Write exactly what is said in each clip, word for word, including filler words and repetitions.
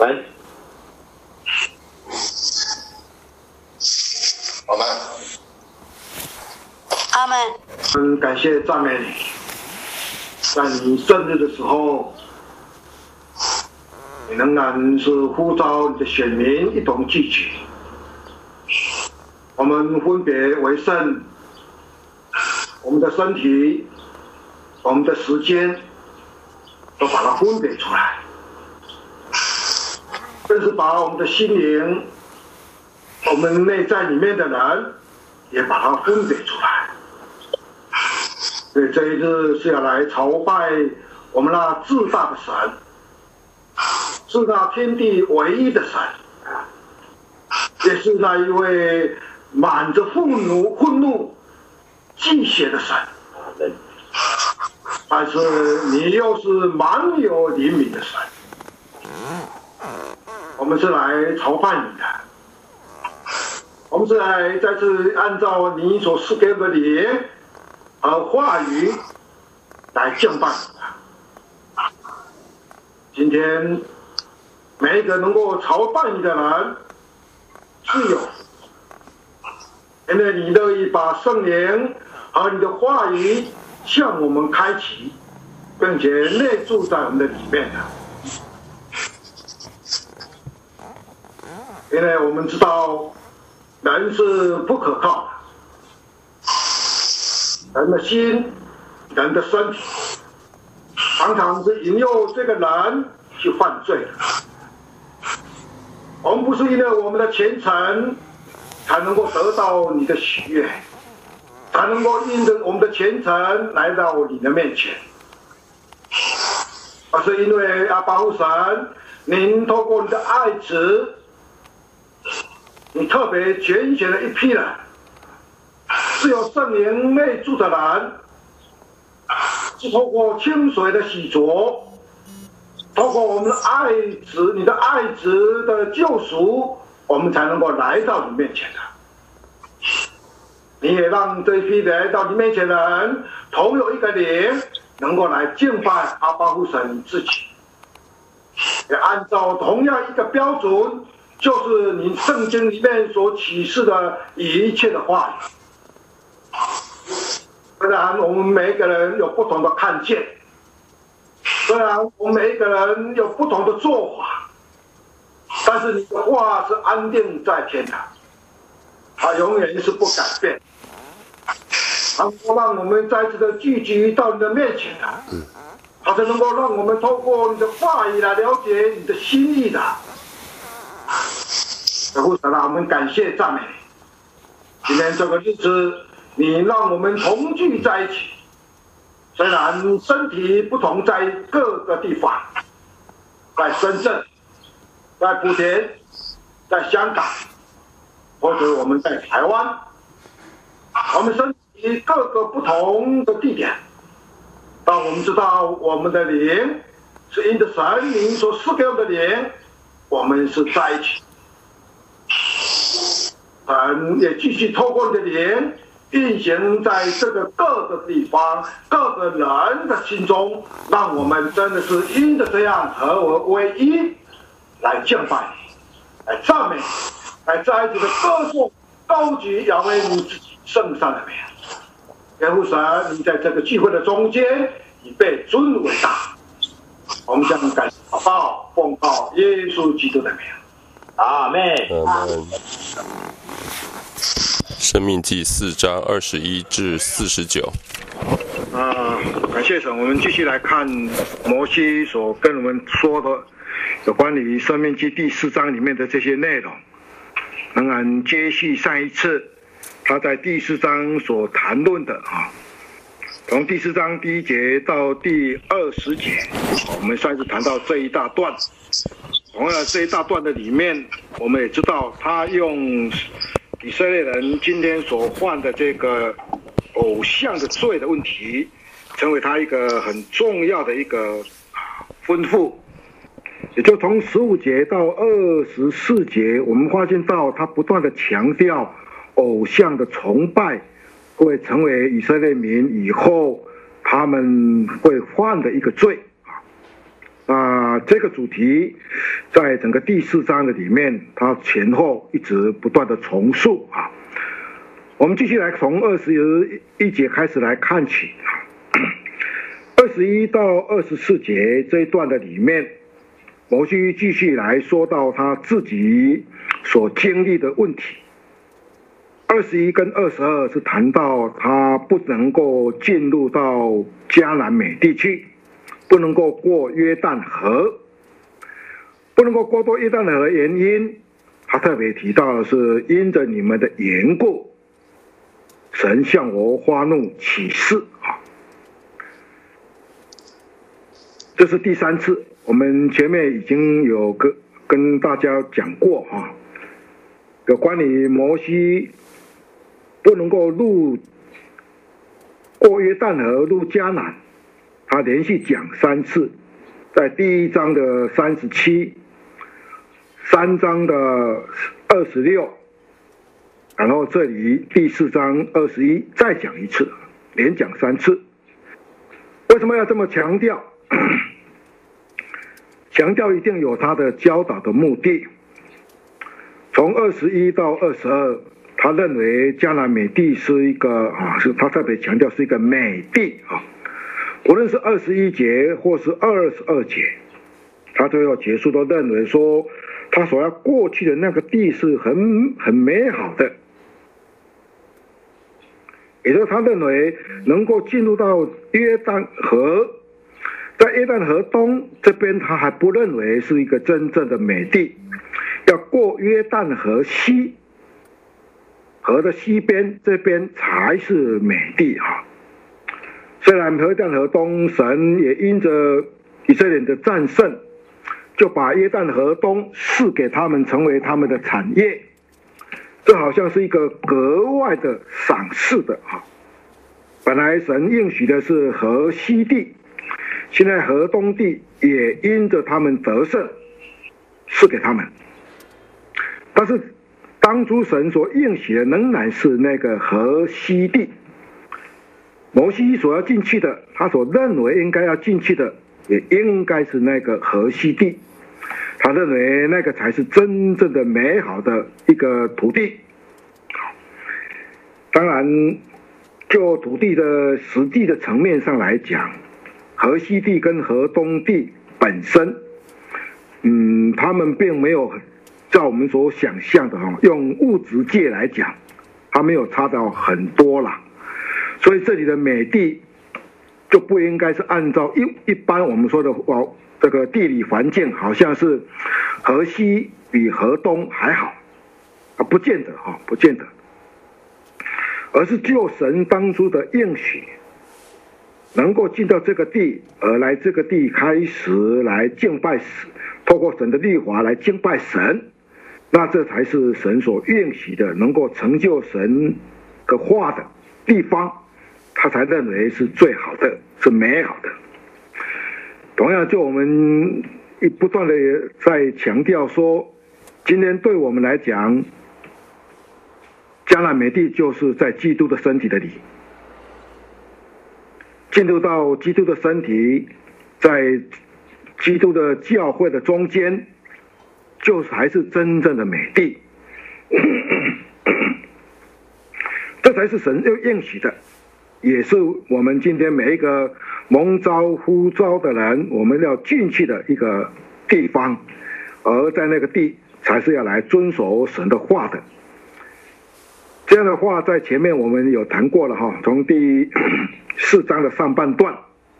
来， 好吗？ 阿门。 嗯，感谢赞美你，在你生日的时候，你仍然是呼召你的选民一同聚集。我们分别为圣，我们的身体，我们的时间，都把它分别出来，更是把我们的心灵，我们内在里面的人，也把它分别出来。所以这一日是要来朝拜我们那至大的神，是那天地唯一的神，也是那一位满着愤怒、愤怒、忌血的神。但是你又是满有怜悯的神，我们是来朝拜你的，我们是来再次按照你所赐给的灵和话语来敬拜你的。今天每一个能够朝拜你的人是有，因为你乐意把圣灵和你的话语向我们开启，并且内住在我们的里面的。因为我们知道人是不可靠的，人的心、人的身体，常常是引诱这个人去犯罪的。我们不是因为我们的虔诚才能够得到你的喜悦，才能够因着我们的虔诚来到你的面前，而是因为阿爸父神，您透过你的爱子，你特别拣选了一批人，是有圣灵内住的人，是透过清水的洗濯，透过我们的爱子，你的爱子的救赎，我们才能够来到你面前的。你也让这一批来到你面前的人，同有一个灵，能够来敬拜阿爸父神你自己，也按照同样一个标准，就是你圣经里面所启示的一切的话语。虽然我们每一个人有不同的看见，虽然我们每一个人有不同的做法，但是你的话是安定在天的，它永远是不改变，能够让我们再次的聚集到你的面前的，它才能够让我们透过你的话语来了解你的心意的。父神啊，我们感谢赞美你。今天这个日子，你让我们同聚在一起，虽然身体不同，在各个地方，在深圳，在莆田，在香港，或者我们在台湾，我们身体各个不同的地点，但我们知道我们的灵是因着神灵所赐给我们的灵，我们是在一起。神也继续透过你的灵运行在这个各个地方、各个人的心中，让我们真的是因着这样合为一，来敬拜你，来赞美你，来再一次的歌颂、高举亚威你自己圣上的名。耶父神，你在这个聚会的中间，你被尊为大。我们将感谢祷告，奉告耶稣基督的名。阿门。 阿门。生命记四章二十一至四十九。 啊，感谢神，我们继续来看摩西所跟我们说的有关于生命记第四章里面的这些内容，仍然接续上一次他在第四章所谈论的啊，从第四章第一节到第二十节，我们上一次谈到这一大段。同样这一大段的里面，我们也知道他用以色列人今天所犯的这个偶像的罪的问题，成为他一个很重要的一个吩咐。也就从十五节到二十四节，我们发现到他不断的强调偶像的崇拜会成为以色列民以后他们会犯的一个罪。啊、呃，这个主题在整个第四章的里面，它前后一直不断的重述啊。我们继续来从二十一节开始来看起啊，二十一到二十四节这一段的里面，摩西继续来说到他自己所经历的问题。二十一跟二十二是谈到他不能够进入到迦南美地去，不能够过约旦河。不能够过多约旦河的原因，他特别提到的是因着你们的缘故，神向我发怒起誓啊。这是第三次，我们前面已经有跟跟大家讲过啊，有关于摩西不能够入过约旦河入迦南，他连续讲三次，在第一章的三十七。三章的二十六，然后这里第四章二十一再讲一次，连讲三次。为什么要这么强调？强调一定有他的教导的目的。从二十一到二十二，他认为迦南美地是一个啊，是他特别强调是一个美地啊。无论是二十一节或是二十二节，他最后结束都认为说。他所要过去的那个地是很很美好的，也就是他认为能够进入到约旦河，在约旦河东这边他还不认为是一个真正的美地，要过约旦河西，河的西边这边才是美地啊。虽然约旦河东神也因着以色列人的战胜，就把约旦河东赐给他们成为他们的产业，这好像是一个格外的赏赐的啊。本来神应许的是河西地，现在河东地也因着他们得胜赐给他们，但是当初神所应许的仍然是那个河西地。摩西所要进去的，他所认为应该要进去的，也应该是那个河西地。他认为那个才是真正的美好的一个土地。当然，就土地的实际的层面上来讲，河西地跟河东地本身，嗯，他们并没有照我们所想象的哈，用物质界来讲，它没有差到很多啦。所以这里的美地就不应该是按照一一般我们说的哦。这个地理环境好像是河西比河东还好啊，不见得哈，不见得，而是就神当初的应许，能够进到这个地，而来这个地开始来敬拜神，透过神的律法来敬拜神，那这才是神所应许的，能够成就神的话的地方，他才认为是最好的，是美好的。同样，就我们不断的在强调说，今天对我们来讲，迦南美地就是在基督的身体的里，进入到基督的身体，在基督的教会的中间，就才是真正的美地，这才是神要应许的，也是我们今天每一个蒙召呼召的人，我们要进去的一个地方，而在那个地才是要来遵守神的话的。这样的话，在前面我们有谈过了哈，从第四章的上半段。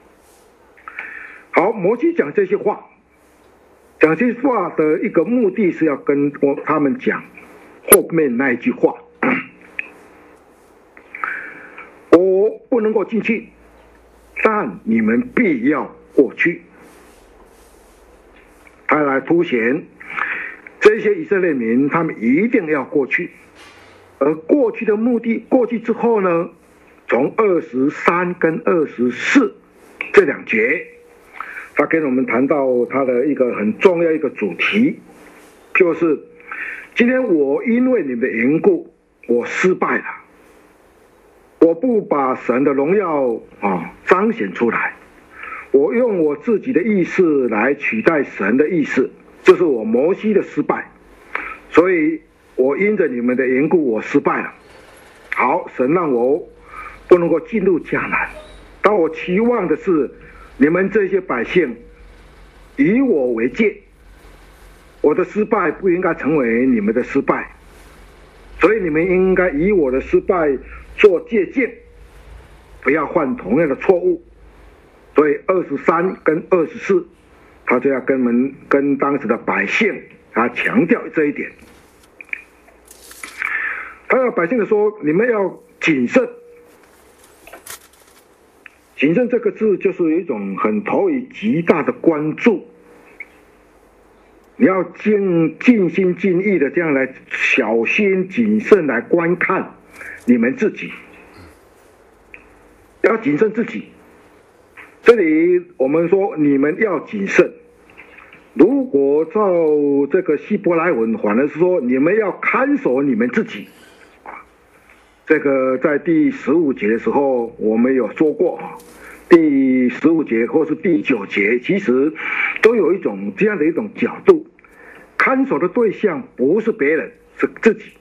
好，摩西讲这些话，讲这些话的一个目的是要跟我他们讲后面那一句话，我不能够进去，但你们必要过去。他来凸显这些以色列民，他们一定要过去。而过去的目的，过去之后呢，从二十三跟二十四这两节，他跟我们谈到他的一个很重要一个主题，就是今天我因为你们的缘故，我失败了，我不把神的荣耀啊彰显出来，我用我自己的意思来取代神的意思， 这是我摩西的失败，所以我因着你们的缘故，我失败了。好，神让我不能够进入迦南，但我期望的是你们这些百姓以我为戒，我的失败不应该成为你们的失败，所以你们应该以我的失败做借鉴，不要犯同样的错误。所以二十三跟二十四，他就要跟们跟当时的百姓他强调这一点。他要百姓的说，你们要谨慎。谨慎这个字就是一种很投以极大的关注，你要尽尽心尽意的这样来小心谨慎来观看你们自己，要谨慎自己。这里我们说你们要谨慎，如果照这个希伯来文，反而是说你们要看守你们自己。这个在第十五节的时候我们有说过，第十五节或是第九节其实都有一种这样的一种角度，看守的对象不是别人，是自己。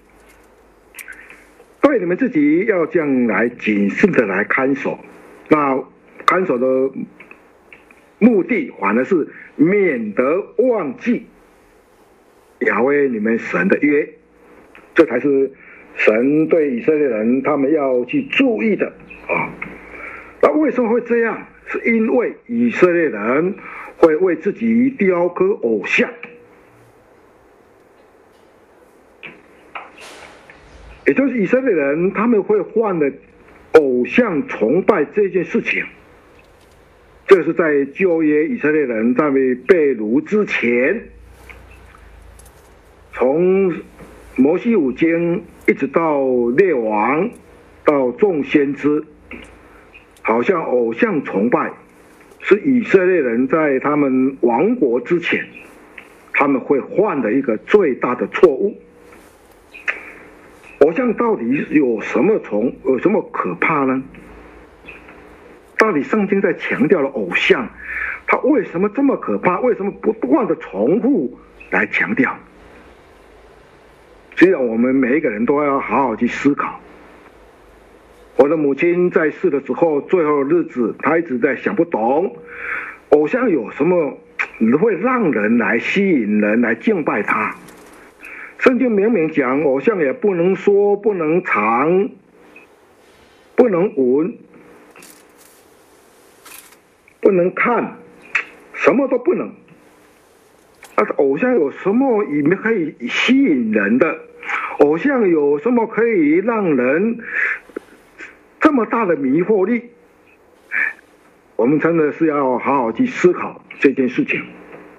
对，你们自己要这样来谨慎的来看守，那看守的目的反而是免得忘记亚威你们神的约，这才是神对以色列人他们要去注意的啊。那为什么会这样？是因为以色列人会为自己雕刻偶像，也就是以色列人他们会犯了偶像崇拜这件事情。这是在旧约以色列人在被掳之前，从摩西五经一直到列王到众先知，好像偶像崇拜是以色列人在他们亡国之前他们会犯的一个最大的错误。偶像到底有什么从有什么可怕呢？到底圣经在强调了偶像，它为什么这么可怕？为什么不断的重复来强调？只有我们每一个人都要好好去思考。我的母亲在世的时候，最后的日子，她一直在想不懂，偶像有什么会让人来吸引人来敬拜他？圣经明明讲，偶像也不能说，不能尝，不能闻，不能看，什么都不能。啊，偶像有什么里面可以吸引人的？偶像有什么可以让人这么大的迷惑力？我们真的是要好好去思考这件事情。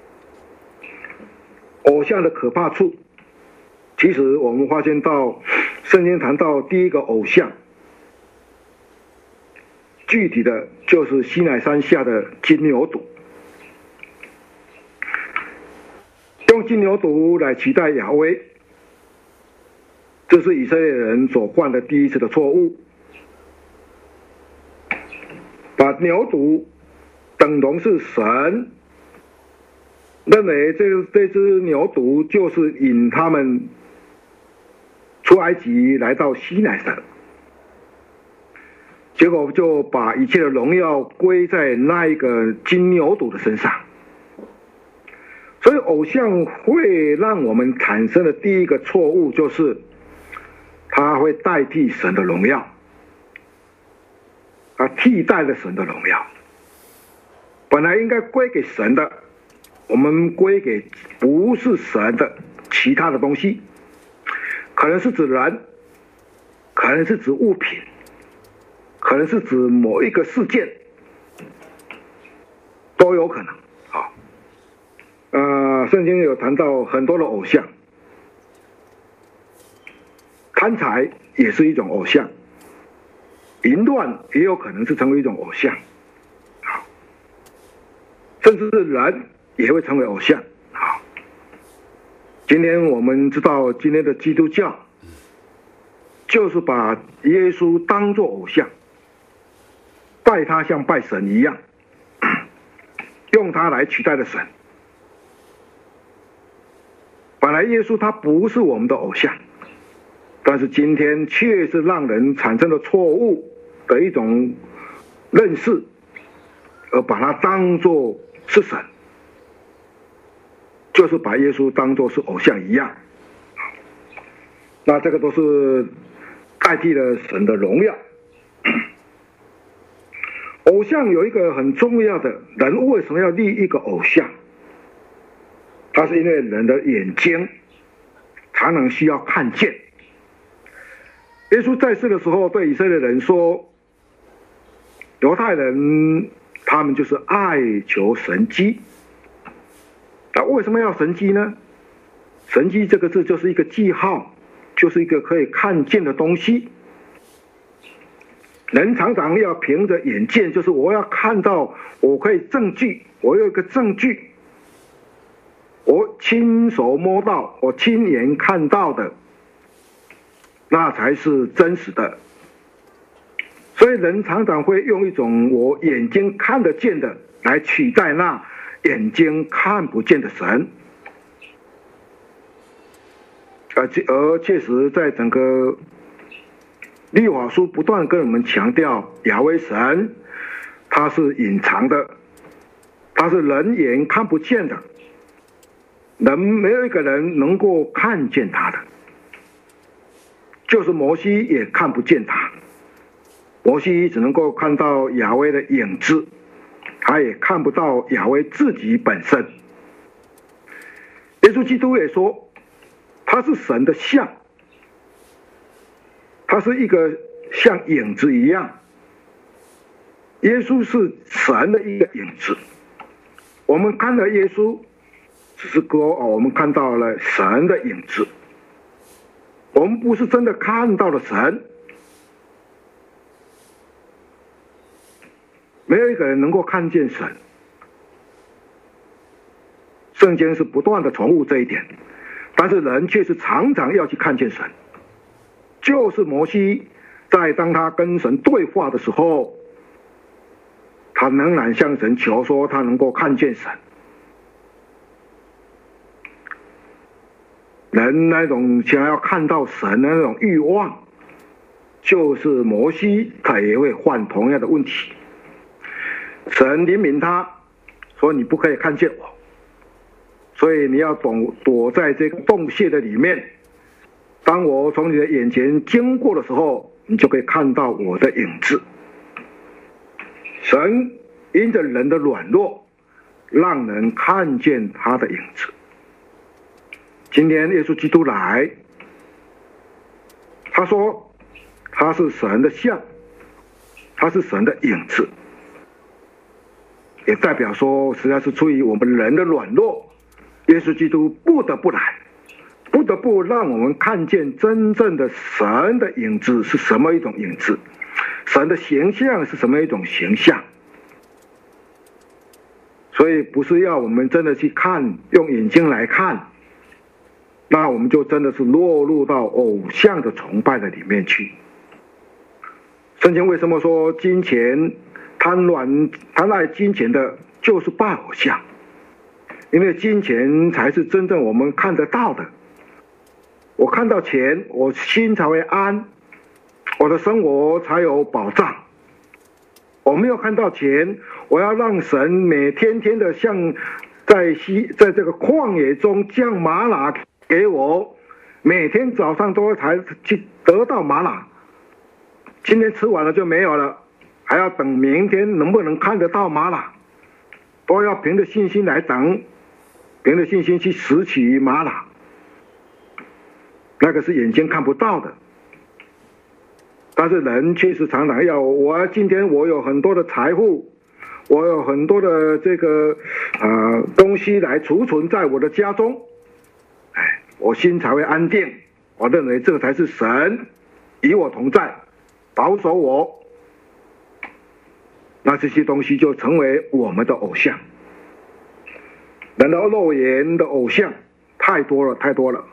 偶像的可怕处，其实我们发现到圣经谈到第一个偶像，具体的就是西乃山下的金牛犊，用金牛犊来取代亚威，这是以色列人所犯的第一次的错误，把牛犊等同是神，认为这这只牛犊就是引他们出埃及来到西乃山，结果就把一切的荣耀归在那一个金牛犊的身上。所以偶像会让我们产生的第一个错误就是它会代替神的荣耀，它替代了神的荣耀。本来应该归给神的，我们归给不是神的其他的东西，可能是指人，可能是指物品，可能是指某一个事件，都有可能。好，呃，圣经有谈到很多的偶像，贪财也是一种偶像，淫乱也有可能是成为一种偶像，好，甚至是人也会成为偶像。好，今天我们知道，今天的基督教就是把耶稣当作偶像，拜他像拜神一样，用他来取代了神。 本来耶稣他不是我们的偶像，但是今天却是让人产生了错误的一种认识，而把它当作是神，就是把耶稣当作是偶像一样。那这个都是代替了神的荣耀。偶像有一个很重要的，人为什么要立一个偶像？它是因为人的眼睛常常需要看见。耶稣在世的时候对以色列人说，犹太人他们就是爱求神迹。那为什么要神迹呢？神迹这个字就是一个记号，就是一个可以看见的东西。人常常要凭着眼见，就是我要看到，我可以证据，我有一个证据，我亲手摸到，我亲眼看到的，那才是真实的。所以人常常会用一种我眼睛看得见的来取代那眼睛看不见的神。而而确实在整个律法书不断跟我们强调，亚威神他是隐藏的，他是人眼看不见的，人没有一个人能够看见他的，就是摩西也看不见他，摩西只能够看到亚威的影子，他也看不到亚威自己本身。耶稣基督也说，他是神的像，他是一个像影子一样。耶稣是神的一个影子，我们看到耶稣只是说哦，我们看到了神的影子，我们不是真的看到了神。没有一个人能够看见神，圣经是不断的重复这一点，但是人却是常常要去看见神。就是摩西在当他跟神对话的时候，他仍然向神求说他能够看见神。人那种想要看到神的那种欲望，就是摩西他也会犯同样的问题。神怜悯他说，你不可以看见我，所以你要躲躲在这个洞穴的里面，当我从你的眼前经过的时候，你就可以看到我的影子。神因着人的软弱，让人看见他的影子。今天耶稣基督来，他说他是神的像，他是神的影子，也代表说实在是出于我们人的软弱，耶稣基督不得不来，不得不让我们看见真正的神的影子是什么一种影子，神的形象是什么一种形象。所以不是要我们真的去看，用眼睛来看，那我们就真的是落入到偶像的崇拜的里面去。圣经为什么说金钱贪婪贪爱金钱的就是拜偶像？因为金钱才是真正我们看得到的。我看到钱，我心才会安，我的生活才有保障。我没有看到钱，我要让神每天天的像在西在这个旷野中降玛拿给我，每天早上都才去得到玛拿，今天吃完了就没有了，还要等明天能不能看得到玛拿，都要凭着信心来等，凭着信心去拾取玛拿，那个是眼睛看不到的。但是人确实常常要，我今天我有很多的财富，我有很多的这个呃东西来储存在我的家中，哎，我心才会安定。我认为这才是神与我同在，保守我。那这些东西就成为我们的偶像。人的肉眼的偶像太多了，太多了。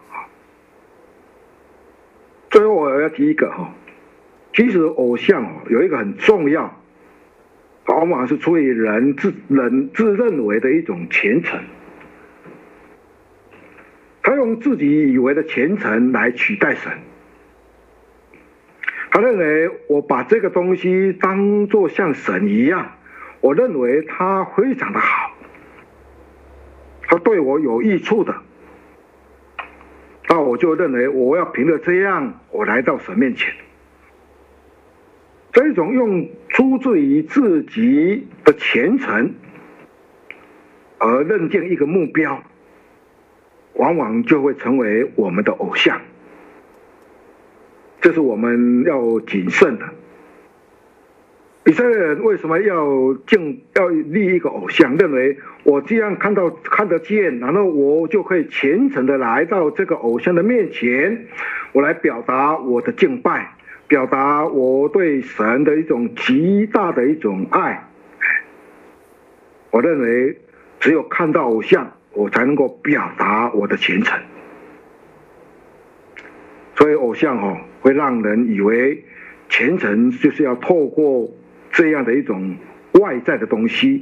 最后我要提一个哈。其实偶像有一个很重要，往往是出于人自人自认为的一种虔诚。 他用自己以为的虔诚来取代神。他认为我把这个东西当作像神一样，我认为他非常的好，他对我有益处的，那我就认为我要凭着这样，我来到神面前。这种用出自于自己的虔诚而认定一个目标，往往就会成为我们的偶像。这是我们要谨慎的。以色列人为什么要敬要立一个偶像？认为我这样看到看得见，然后我就可以虔诚的来到这个偶像的面前，我来表达我的敬拜，表达我对神的一种极大的一种爱。我认为只有看到偶像，我才能够表达我的虔诚。所以偶像哦，会让人以为虔诚就是要透过这样的一种外在的东西。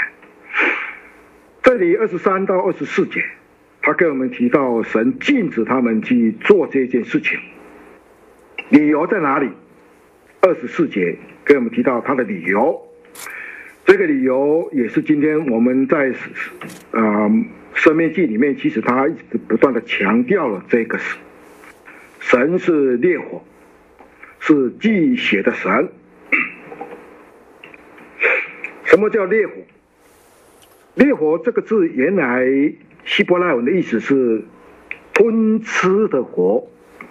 这里二十三到二十四节，他跟我们提到神禁止他们去做这件事情，理由在哪里？二十四节跟我们提到他的理由，这个理由也是今天我们在呃申命记里面，其实他一直不断的强调了这个事。神是烈火，是祭血的神。什么叫烈火？烈火这个字原来希伯来文的意思是吞吃的火，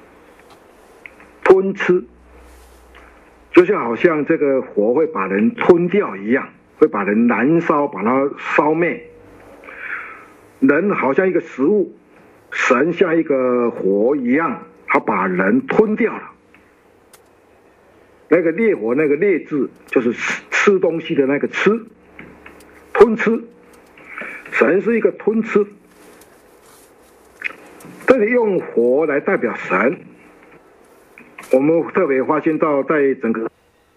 吞吃，就像好像这个火会把人吞掉一样，会把人燃烧，把它烧灭。人好像一个食物，神像一个火一样，他把人吞掉了。那个烈火，那个烈字就是吃吃东西的那个吃，吞吃。神是一个吞吃，这里用火来代表神。我们特别发现到，在整个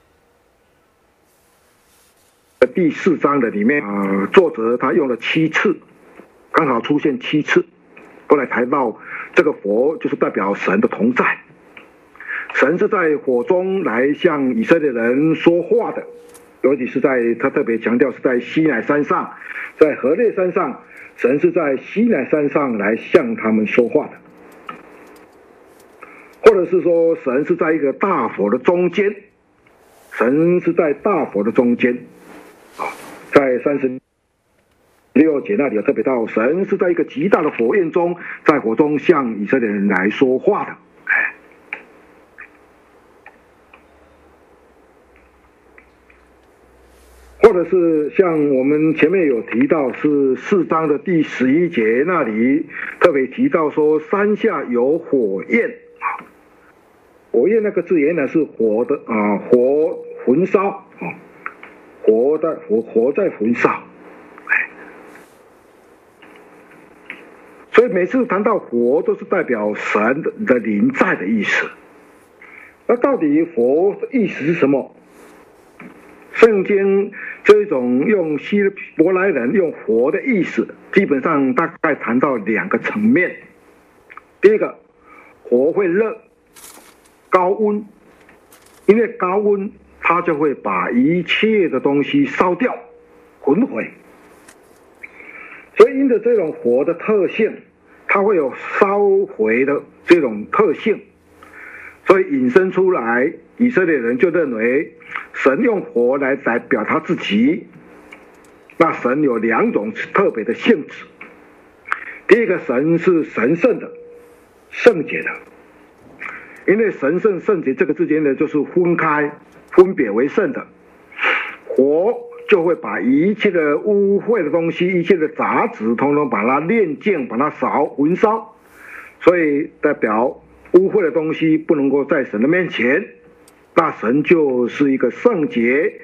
第四章的里面，呃，作者他用了七次，刚好出现七次，都来谈到这个火就是代表神的同在。神是在火中来向以色列人说话的，尤其是在他特别强调是在西乃山上，在何烈山上，神是在西乃山上来向他们说话的。或者是说神是在一个大火的中间，神是在大火的中间啊，在三十六节那里有特别到，神是在一个极大的火焰中，在火中向以色列人来说话的。或者是像我们前面有提到，是四章的第十一节那里特别提到说，山下有火焰。火焰那个字原来是火的啊，火焚烧啊，火在火火在焚烧。所以每次谈到火，都是代表神的临在的意思。那到底火的意思是什么？圣经这种用希伯来人用火的意思，基本上大概谈到两个层面。第一个，火会热，高温，因为高温它就会把一切的东西烧掉，焚毁。所以因着这种火的特性，它会有烧毁的这种特性，所以引申出来，以色列人就认为神用火来来表达自己。那神有两种特别的性质，第一个，神是神圣的、圣洁的，因为神圣圣洁这个之间呢，就是分开、分别为圣的。火就会把一切的污秽的东西、一切的杂质，统统把它炼净、把它烧、焚烧，所以代表污秽的东西不能够在神的面前，那神就是一个圣洁。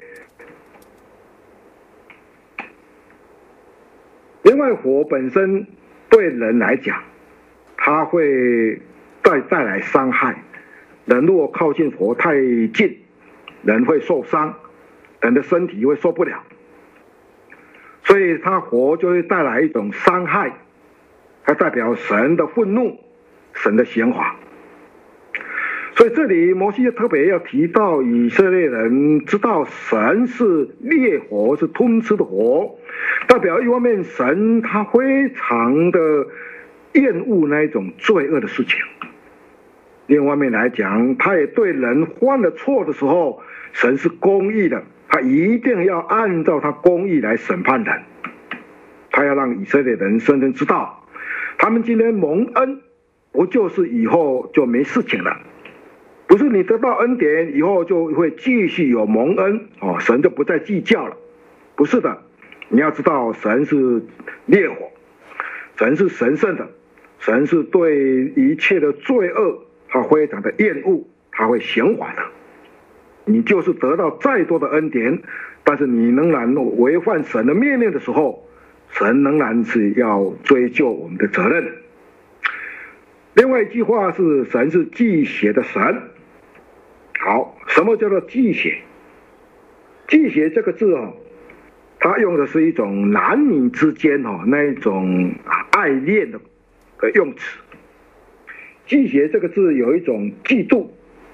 另外，火本身对人来讲，它会带带来伤害。人如果靠近火太近，人会受伤，人的身体会受不了，所以它火就会带来一种伤害。 它代表神的愤怒，神的刑罚。所以这里摩西特别要提到以色列人知道神是烈火，是吞吃的火，代表一方面神他非常的厌恶那一种罪恶的事情，另一方面来讲，他也对人犯了错的时候，神是公义的，他一定要按照他公义来审判人。他要让以色列人深深知道，他们今天蒙恩，不就是以后就没事情了？不是你得到恩典以后就会继续有蒙恩哦，神就不再计较了。不是的，你要知道神是烈火，神是神圣的，神是对一切的罪恶他非常的厌恶，他会刑罚的。你就是得到再多的恩典，但是你仍然违反神的命令的时候，神仍然是要追究我们的责任。另外一句话是神是忌邪的神。好，什么叫做忌邪？忌邪这个字哦，它用的是一种男女之间哦那一种爱恋的用词。忌邪这个字有一种嫉妒，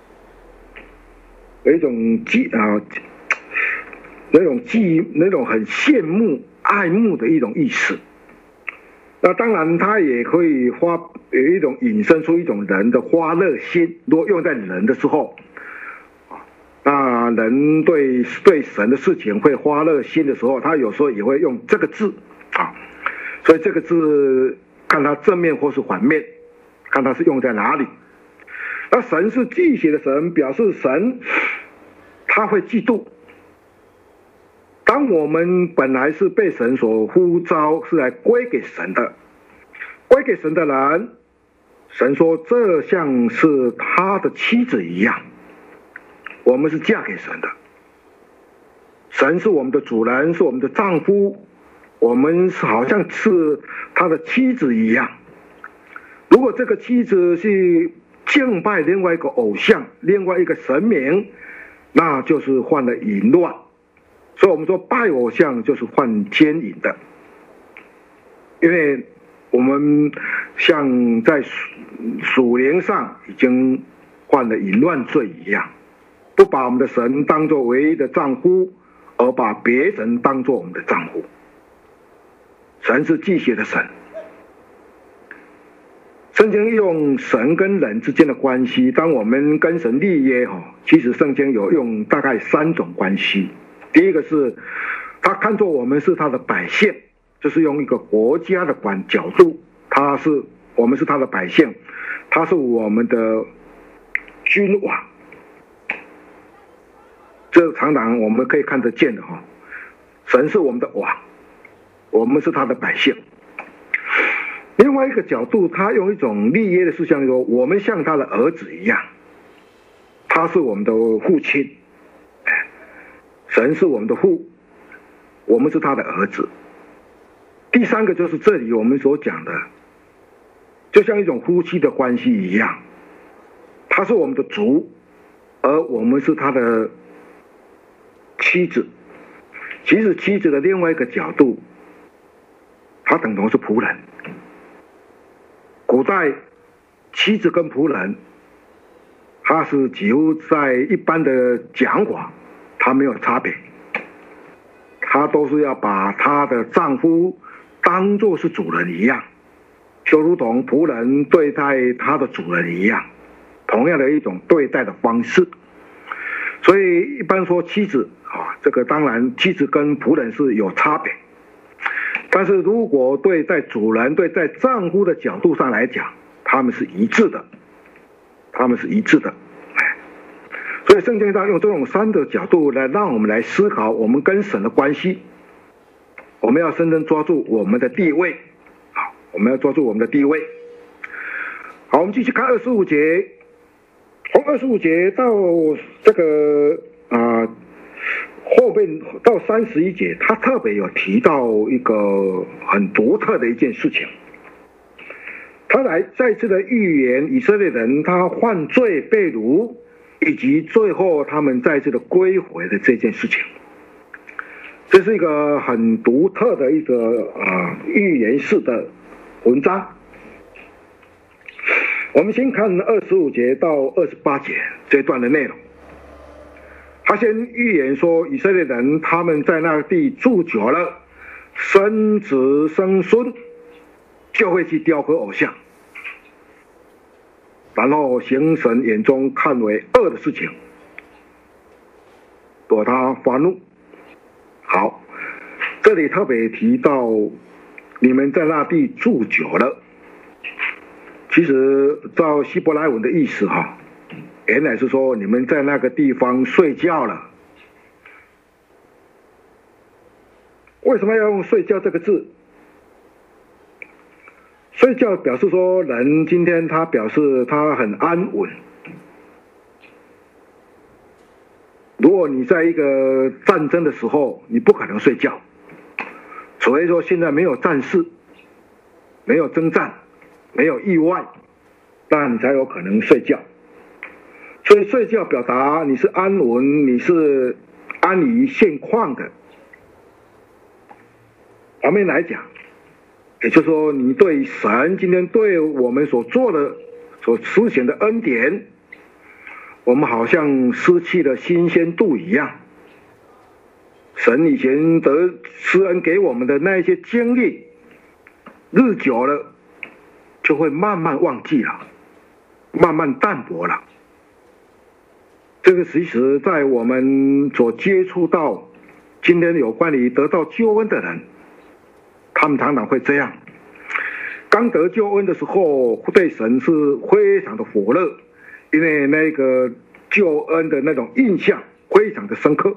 有一种嫉啊那种嫉那种很羡慕爱慕的一种意思。那当然它也可以发有一种引申出一种人的欢乐心，如果用在人的时候，那人对对神的事情会欢乐心的时候，他有时候也会用这个字啊。所以这个字看它正面或是反面，看它是用在哪里。那神是忌邪的神，表示神他会嫉妒。当我们本来是被神所呼召，是来归给神的，归给神的人，神说这像是他的妻子一样，我们是嫁给神的，神是我们的主人，是我们的丈夫，我们是好像是他的妻子一样。如果这个妻子是敬拜另外一个偶像，另外一个神明，那就是犯了淫乱。所以我们说拜偶像就是犯奸淫的，因为我们像在属灵上已经犯了淫乱罪一样，不把我们的神当作唯一的丈夫，而把别神当作我们的丈夫。神是忌邪的神。圣经用神跟人之间的关系，当我们跟神立约，其实圣经有用大概三种关系。第一个是他看作我们是他的百姓，就是用一个国家的观角度，他是我们是他的百姓，他是我们的君王，这常常我们可以看得见的哈。神是我们的王，我们是他的百姓。另外一个角度，他用一种立约的事项说，我们像他的儿子一样，他是我们的父亲，神是我们的父，我们是他的儿子。第三个就是这里我们所讲的，就像一种夫妻的关系一样，他是我们的主，而我们是他的妻子。其实妻子的另外一个角度，他等同是仆人。古代妻子跟仆人，他是几乎在一般的讲法，他没有差别，他都是要把他的丈夫当作是主人一样，就如同仆人对待他的主人一样，同样的一种对待的方式。所以一般说妻子啊，这个当然妻子跟仆人是有差别，但是如果对在主人对在丈夫的角度上来讲，他们是一致的，他们是一致的。所以圣经上用这种三个角度来让我们来思考我们跟神的关系。我们要深深抓住我们的地位，好，我们要抓住我们的地位。好，我们继续看二十五节，从二十五节到这个啊、呃、后面到三十一节，他特别有提到一个很独特的一件事情。他来再次的预言以色列人他犯罪被掳，以及最后他们再次的归回的这件事情。这是一个很独特的一个啊预言式的文章我们先看二十五节到二十八节这段的内容。他先预言说，以色列人他们在那地住久了，生子生孙，就会去雕刻偶像，然后行神眼中看为恶的事情，躲他发怒。好，这里特别提到你们在那地住久了，其实照希伯来文的意思哈，原来是说你们在那个地方睡觉了。为什么要用睡觉这个字？睡觉表示说人今天他表示他很安稳。如果你在一个战争的时候，你不可能睡觉，除非说现在没有战事，没有征战，没有意外，那你才有可能睡觉。所以睡觉表达你是安稳，你是安于现况的。反面来讲，也就是说你对神今天对我们所做的所施行的恩典，我们好像失去了新鲜度一样。神以前得施恩给我们的那一些经历，日久了就会慢慢忘记了，慢慢淡薄了。这个其实在我们所接触到今天有关于得到救恩的人，他们常常会这样。刚得救恩的时候，对神是非常的火热，因为那个救恩的那种印象非常的深刻，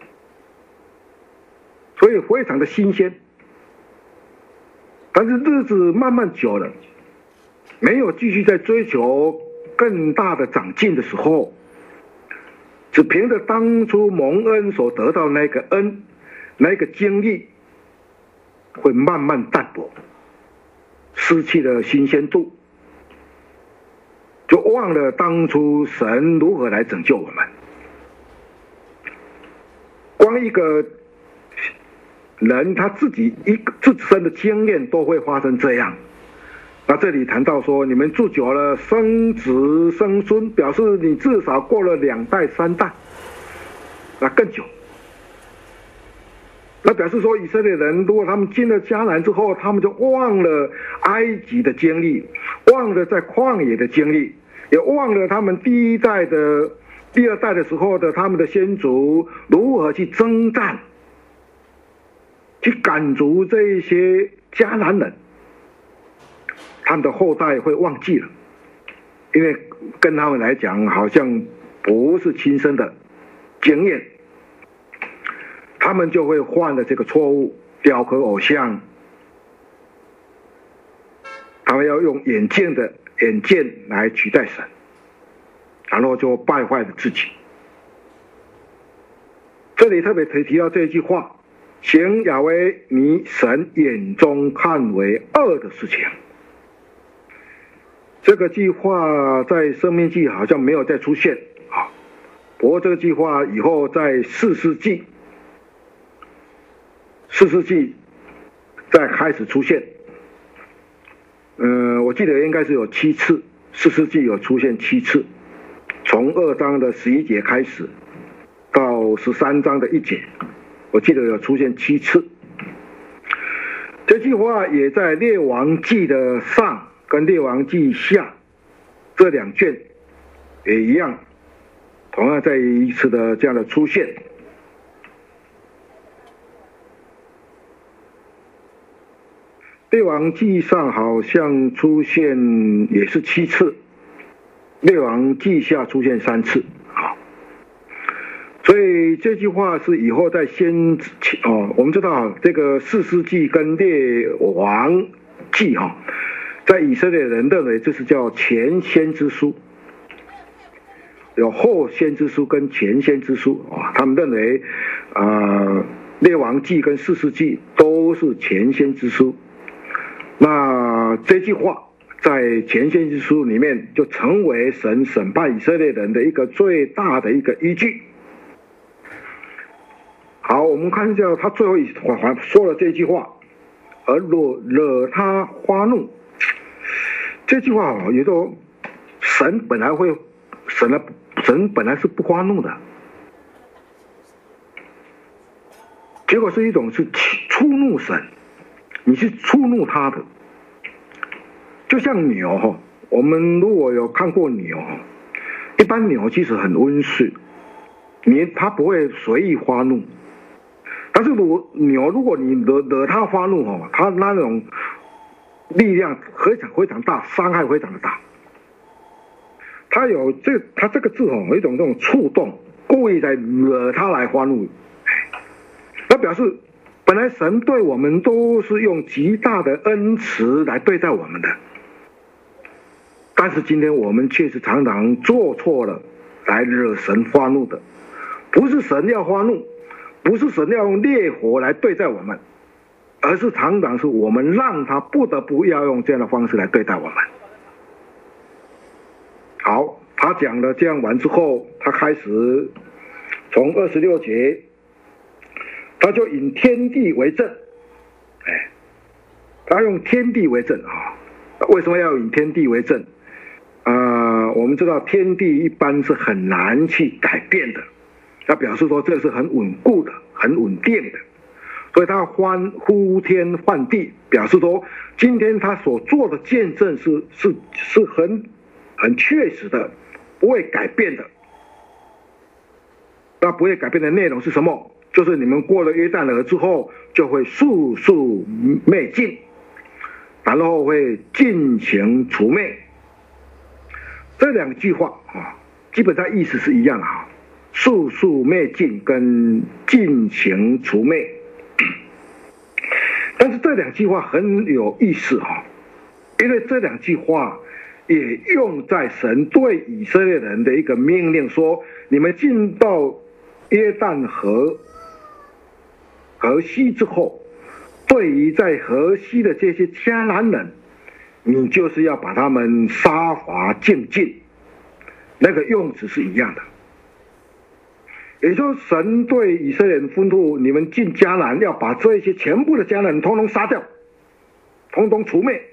所以非常的新鲜。但是日子慢慢久了，没有继续在追求更大的长进的时候，只凭着当初蒙恩所得到那个恩，那个经历，会慢慢淡薄，失去了新鲜度，就忘了当初神如何来拯救我们。光一个人他自己一个自身的经验都会发生这样。那这里谈到说，你们住久了，生子生孙，表示你至少过了两代三代，那更久。那表示说，以色列人如果他们进了迦南之后，他们就忘了埃及的经历，忘了在旷野的经历，也忘了他们第一代的、第二代的时候的他们的先祖如何去征战，去赶逐这些迦南人。他们的后代会忘记了，因为跟他们来讲好像不是亲身的经验，他们就会犯了这个错误，雕刻偶像，他们要用眼见的眼见来取代神，然后就败坏了自己。这里特别提到这句话，行亚威尼神眼中看为恶的事情。这个句话在申命记好像没有再出现啊，不过这个句话以后在士师记，士师记再开始出现。嗯、呃，我记得应该是有七次，士师记有出现七次，从二章的十一节开始到十三章的一节，我记得有出现七次。这句话也在列王记的上跟列王记下这两卷也一样，同样再一次的这样的出现。列王记上好像出现也是七次，列王记下出现三次。好，所以这句话是以后在先哦，我们知道这个士师记跟列王记哈。在以色列人认为这是叫前先知书，有后先知书跟前先知书啊，他们认为，呃，列王记跟士师记都是前先知书。那这句话在前先知书里面就成为神审判以色列人的一个最大的一个依据。好，我们看一下他最后一说了这句话，而惹惹他发怒。这句话也都神本来会，神呢，神本来是不发怒的，结果是一种是触怒神，你是触怒他的，就像牛哈，我们如果有看过牛哈，一般牛其实很温顺，你它不会随意发怒，但是如果牛如果你惹惹它发怒哈，它那种力量非常非常大，伤害非常的大。他有这他这个字哦，有一种这种触动，故意在惹他来发怒。那表示本来神对我们都是用极大的恩慈来对待我们的，但是今天我们却是常常做错了，来惹神发怒的。不是神要发怒，不是神要用烈火来对待我们，而是常常是我们让他不得不要用这样的方式来对待我们。好，他讲了这样完之后，他开始从二十六节，他就以天地为证，哎，他用天地为证啊。为什么要以天地为证？啊、呃，我们知道天地一般是很难去改变的，他表示说这是很稳固的、很稳定的，所以他欢呼天唤地，表示说今天他所做的见证是是是很。很确实的，不会改变的。那不会改变的内容是什么？就是你们过了约旦河之后，就会速速灭尽，然后会尽情除灭。这两句话啊，基本上意思是一样的哈，速速灭尽跟尽情除灭。但是这两句话很有意思哈，因为这两句话。也用在神对以色列人的一个命令说，你们进到约旦河河西之后，对于在河西的这些迦南人，你就是要把他们杀伐尽尽，那个用词是一样的。也就是神对以色列人吩咐，你们进迦南要把这些全部的迦南人统统杀掉，统统除灭。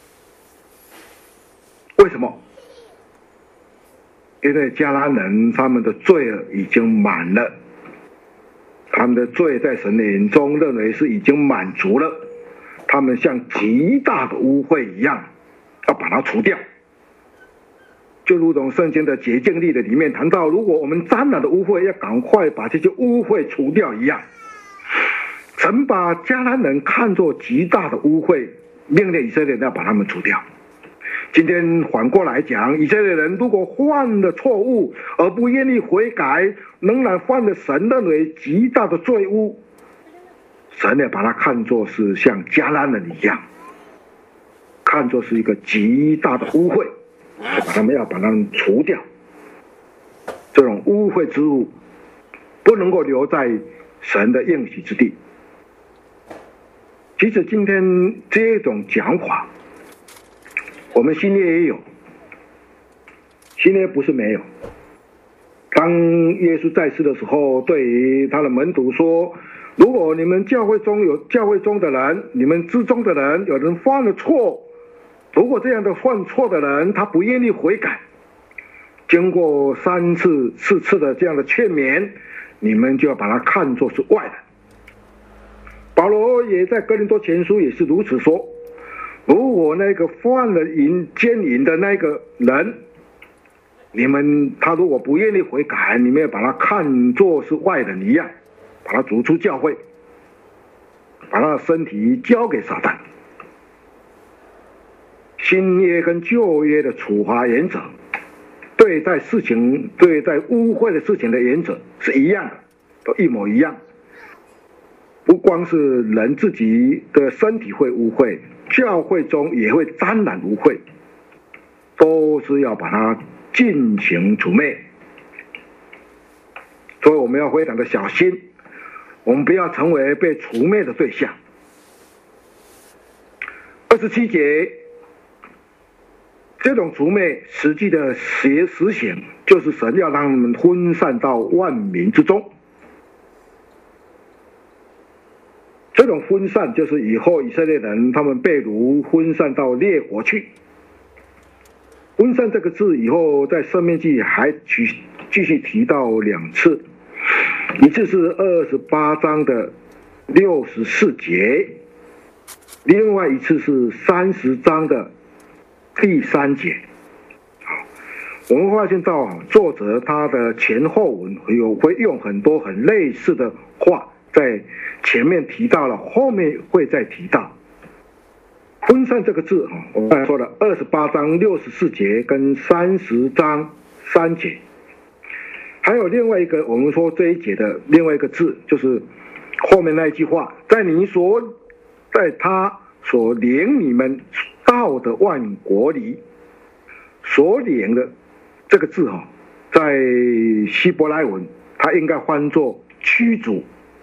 为什么？因为迦南人他们的罪恶已经满了，他们的罪在神的眼中认为是已经满足了，他们像极大的污秽一样，要把它除掉。就如同圣经的洁净律的里面谈到，如果我们沾染的污秽，要赶快把这些污秽除掉一样。神把迦南人看作极大的污秽，命令以色列人要把他们除掉。今天反过来讲，以色列人如果犯了错误而不愿意悔改，仍然犯了神认为极大的罪污，神也把它看作是像迦南人一样，看作是一个极大的污秽，把他们要把他们除掉。这种污秽之物不能够留在神的应许之地。其实今天这种讲法，我们新约也有，新约不是没有。当耶稣在世的时候，对于他的门徒说，如果你们教会中有教会中的人，你们之中的人有人犯了错，如果这样的犯错的人他不愿意悔改，经过三次四次的这样的劝勉，你们就要把他看作是外人。保罗也在哥林多前书也是如此说，如果那个犯了淫奸淫的那个人，你们他如果不愿意悔改，你们要把他看作是外人一样，把他逐出教会，把他的身体交给撒旦。新约跟旧约的处罚原则，对待事情对待污秽的事情的原则是一样的，都一模一样。不光是人自己的身体会污秽，教会中也会沾染污秽，都是要把它尽情除灭。所以我们要非常的小心，我们不要成为被除灭的对象。二十七节，这种除灭实际的实实行，就是神要让他们分散到万民之中。这种分散就是以后以色列人他们被掳分散到列国去。 分散这个字以后，在生命记还继继续提到两次，一次是二十八章的六十四节，另外一次是三十章的第三节。我们发现到作者他的前后文有会用很多很类似的话，在前面提到了，后面会再提到。分散这个字，我刚才说了，二十八章六十四节跟三十章三节，还有另外一个，我们说这一节的另外一个字，就是后面那一句话，在你所，在他所领你们到的万国里，所领的这个字哈，在希伯来文，它应该翻作驱逐。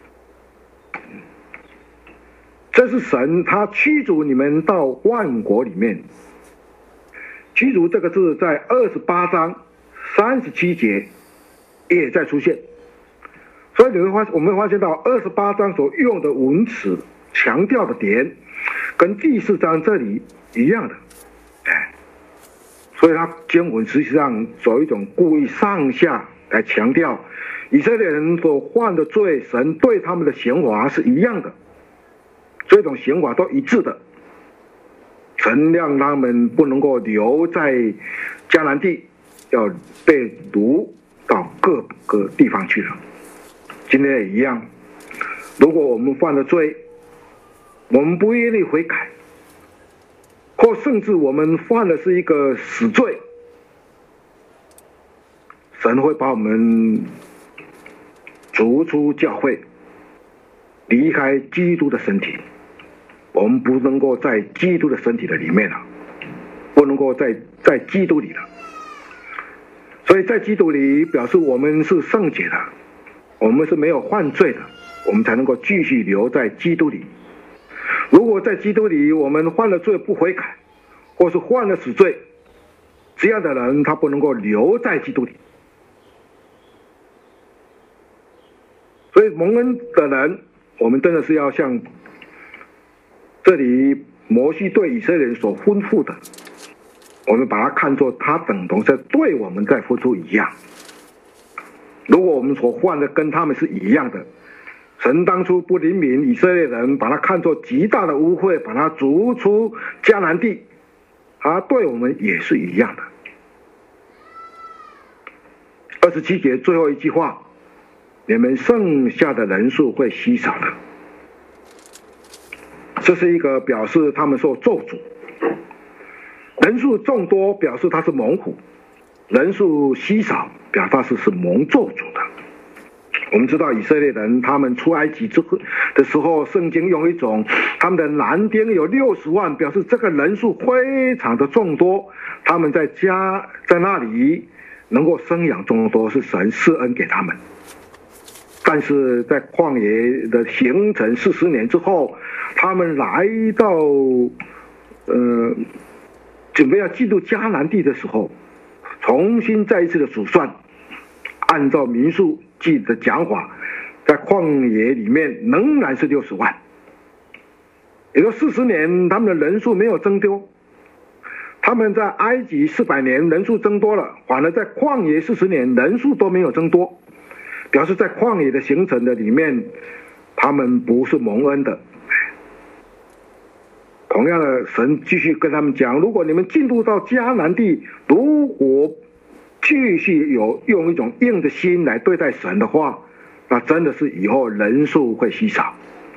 这是神他驱逐你们到万国里面。驱逐这个字在二十八章三十七节也在出现，所以你会发我们会发现到二十八章所用的文词强调的点跟第四章这里一样的，哎，所以他经文实际上走一种故意上下来强调以色列人所犯的罪，神对他们的刑罚是一样的，这种刑罚都一致的，神让他们不能够留在迦南地，要被掳到各个地方去了。今天也一样，如果我们犯了罪，我们不愿意悔改，或甚至我们犯的是一个死罪，神会把我们逐出教会，离开基督的身体。我们不能够在基督的身体的里面了，不能够在在基督里了。所以在基督里表示我们是圣洁的，我们是没有犯罪的，我们才能够继续留在基督里。如果在基督里我们犯了罪不悔改，或是犯了死罪，这样的人他不能够留在基督里。所以蒙恩的人，我们真的是要像这里摩西对以色列人所吩咐的，我们把它看作他等同是对我们在付出一样。如果我们所犯的跟他们是一样的，神当初不怜悯以色列人，把它看作极大的污秽，把它逐出迦南地，他对我们也是一样的。二十七节最后一句话，你们剩下的人数会稀少的。这是一个表示他们受咒诅，人数众多表示他是猛虎，人数稀少表示他是是蒙咒诅的。我们知道以色列人他们出埃及之后的时候，圣经用一种他们的男丁有六十万，表示这个人数非常的众多，他们在家在那里能够生养众多，是神施恩给他们。但是在旷野的行程四十年之后，他们来到呃准备要进入迦南地的时候，重新再一次的数算，按照民数记的讲法，在旷野里面仍然是六十万，也就四十年他们的人数没有增多。他们在埃及四百年人数增多了，反而在旷野四十年人数都没有增多，表示在旷野的行程的里面，他们不是蒙恩的。同样的，神继续跟他们讲，如果你们进入到迦南地，如果继续有用一种硬的心来对待神的话，那真的是以后人数会稀少。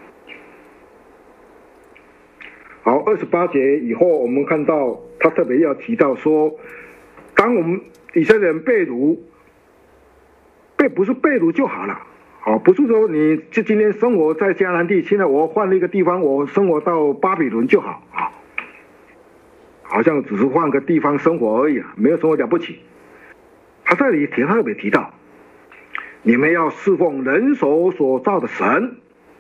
好，二十八节以后我们看到他特别要提到说，当我们以色列人被掳，被不是被掳就好了，好，不是说你就今天生活在迦南地，现在我换了一个地方，我生活到巴比伦就好啊，好像只是换个地方生活而已啊，没有什么了不起。他这里特别提到，你们要侍奉人手所造的神。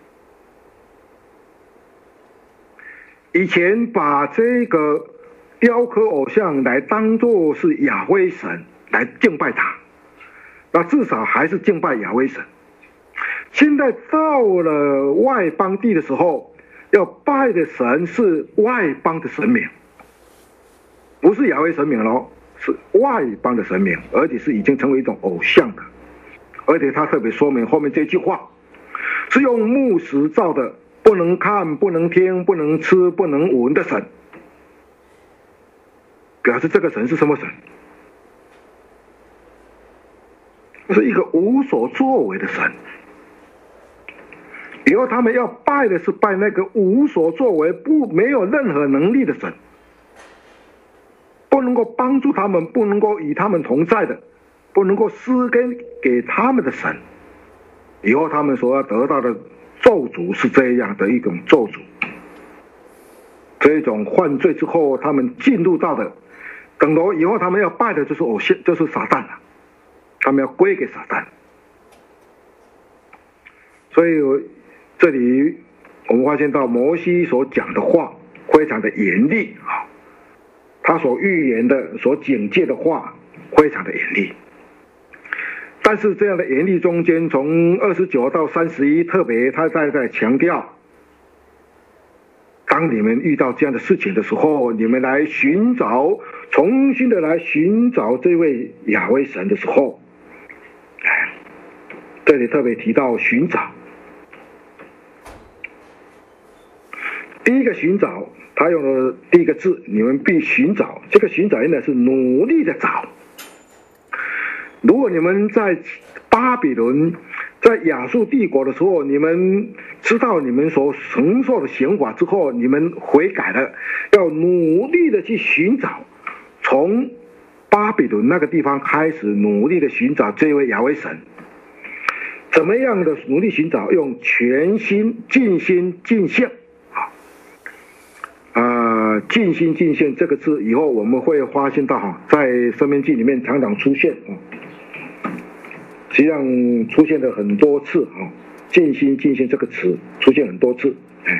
以前把这个雕刻偶像来当作是亚威神来敬拜他，那至少还是敬拜亚威神。现在到了外邦地的时候，要拜的神是外邦的神明，不是亚威神明咯， 是外邦的神明，而且是已经成为一种偶像的。而且他特别说明后面这句话，是用木石造的，不能看、不能听、不能吃、不能闻的神。表示这个神是什么神？是一个无所作为的神。以后他们要拜的是拜那个无所作为、不没有任何能力的神，不能够帮助他们、不能够与他们同在的、不能够施根给他们的神。以后他们所要得到的咒诅是这样的一种咒诅。这种犯罪之后，他们进入到的，等到以后他们要拜的就是偶像，就是撒旦了，他们要归给撒旦。所以这里我们发现到摩西所讲的话非常的严厉啊，他所预言的、所警戒的话非常的严厉。但是这样的严厉中间，从二十九到三十一，特别他在在强调，当你们遇到这样的事情的时候，你们来寻找，重新的来寻找这位亚威神的时候，这里特别提到寻找。第一个寻找，他用了第一个字，你们必寻找。这个寻找应该是努力的找。如果你们在巴比伦、在亚述帝国的时候，你们知道你们所承受的刑罚之后，你们悔改了，要努力的去寻找，从巴比伦那个地方开始努力的寻找这位亚威神。怎么样的努力寻找？用全心、尽心、尽性。啊，尽心尽性这个字以后我们会发现到哈，在《申命记》里面常常出现啊，实际上出现了很多次啊，尽心尽性这个词出现很多次，哎，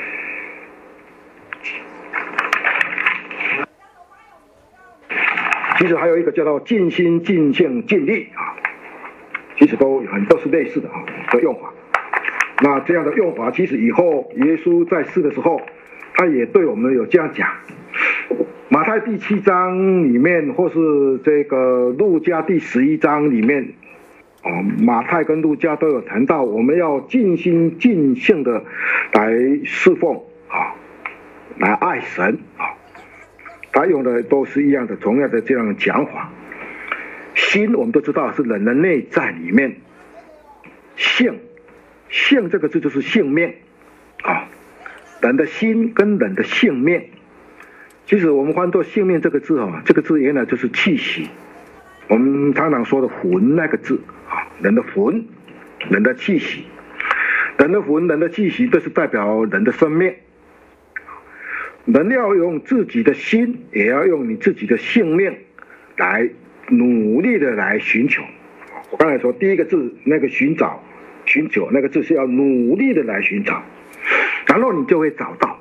其实还有一个叫做尽心尽性尽力啊，其实都很都是类似的啊的用法。那这样的用法，其实以后耶稣在世的时候，他也对我们有这样讲。马太第七章里面，或是这个路加第十一章里面，哦，马太跟路加都有谈到，我们要尽心尽性的来侍奉啊，来爱神啊。他用的都是一样的，同样的这样的讲法。心我们都知道是人的内在里面，性，性这个字就是性命啊。人的心跟人的性命，其实我们翻作性命这个字啊，这个字原来就是气息。我们常常说的魂那个字啊，人的魂，人的气息，人的魂，人的气息，这是代表人的生命。人要用自己的心，也要用你自己的性命来努力的来寻求。我刚才说第一个字那个寻找，寻求那个字是要努力的来寻找。然后你就会找到，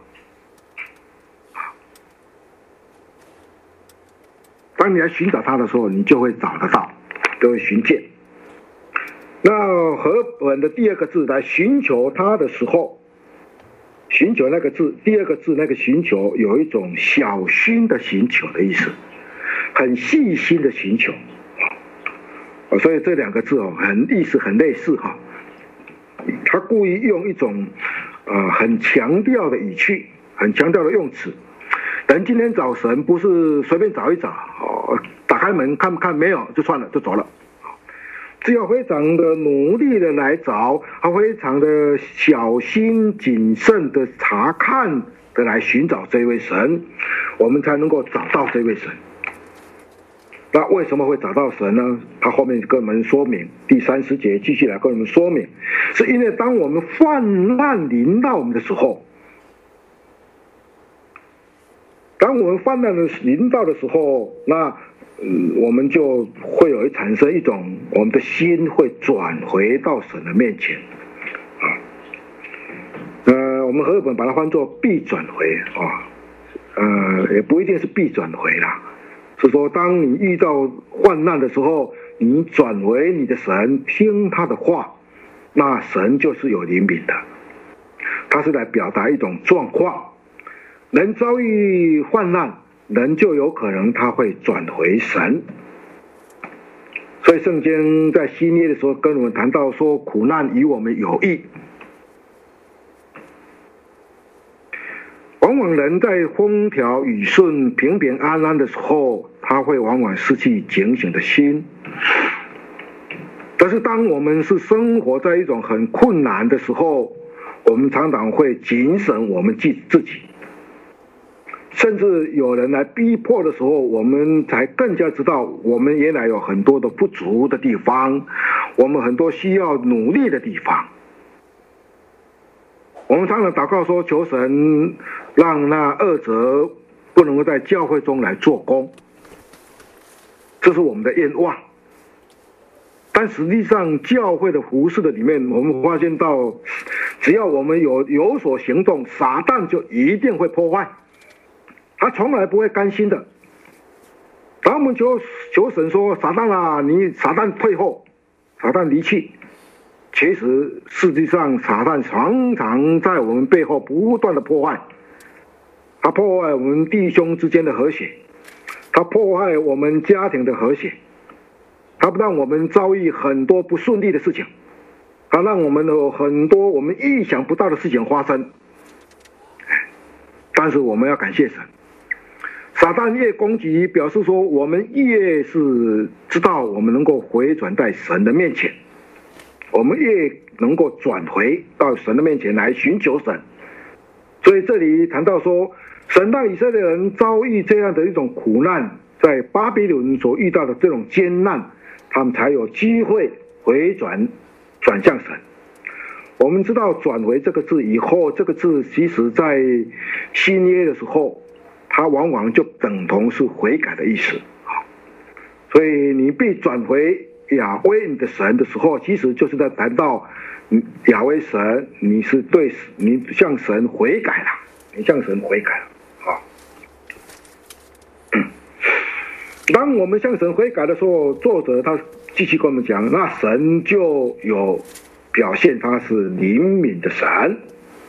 当你来寻找它的时候，你就会找得到，就会寻见。那和本的第二个字来寻求它的时候，寻求那个字，第二个字那个寻求有一种小心的寻求的意思，很细心的寻求，所以这两个字哦，很意思很类似哈。他故意用一种。呃，很强调的语气，很强调的用词。人今天找神不是随便找一找，哦，打开门看不看没有就算了就走了，只要非常的努力的来找，还非常的小心谨慎的查看的来寻找这位神，我们才能够找到这位神。那为什么会找到神呢？他后面跟我们说明，第三十节继续来跟我们说明，是因为当我们患难临到我们的时候，当我们患难的临到的时候，那、嗯、我们就会有产生一种，我们的心会转回到神的面前，啊，呃，我们和本把它翻作必转回啊，呃，也不一定是必转回啦。是说，当你遇到患难的时候，你转为你的神，听他的话，那神就是有怜悯的。他是来表达一种状况，人遭遇患难， 人就有可能他会转回神。所以圣经在新约的时候跟我们谈到说，苦难与我们有益。往往人在风调雨顺、平平安安的时候，他会往往失去警醒的心。但是当我们是生活在一种很困难的时候，我们常常会谨慎我们自自己，甚至有人来逼迫的时候，我们才更加知道我们原来有很多的不足的地方，我们很多需要努力的地方。我们常常祷告说，求神让那恶者不能够在教会中来做工，这是我们的愿望。但实际上教会的服事的里面，我们发现到只要我们有有所行动，撒旦就一定会破坏，他从来不会甘心的。当我们求求神说，撒旦啊，你撒旦退后，撒旦离去，其实实际上撒旦常常在我们背后不断的破坏，他破坏我们弟兄之间的和谐，他破坏我们家庭的和谐，他让我们遭遇很多不顺利的事情，他让我们有很多我们意想不到的事情发生。但是我们要感谢神，撒旦越攻击，表示说我们越是知道我们能够回转在神的面前，我们越能够转回到神的面前来寻求神。所以这里谈到说，神让以色列人遭遇这样的一种苦难，在巴比伦所遇到的这种艰难，他们才有机会回转转向神。我们知道转回这个字以后，这个字其实在新约的时候，它往往就等同是悔改的意思。所以你被转回亚威你的神的时候，其实就是在谈到亚威神，你是对你向神悔改了，你向神悔改了。好，当我们向神悔改的时候，作者他继续跟我们讲，那神就有表现他是灵敏的神。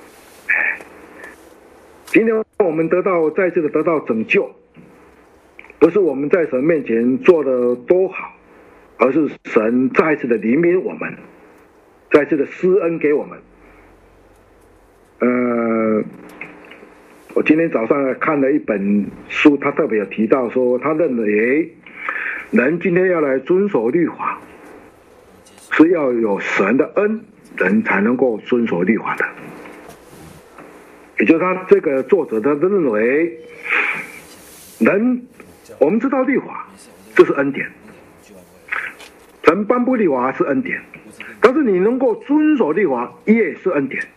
今天我们得到再次的得到拯救，不是我们在神面前做的多好，而是神再次的怜悯我们，再次的施恩给我们。呃，我今天早上看了一本书，他特别有提到说，他认为人今天要来遵守律法，是要有神的恩，人才能够遵守律法的。也就是他这个作者他认为，人我们知道律法这是恩典，神颁布律法是恩典，但是你能够遵守律法也是恩典。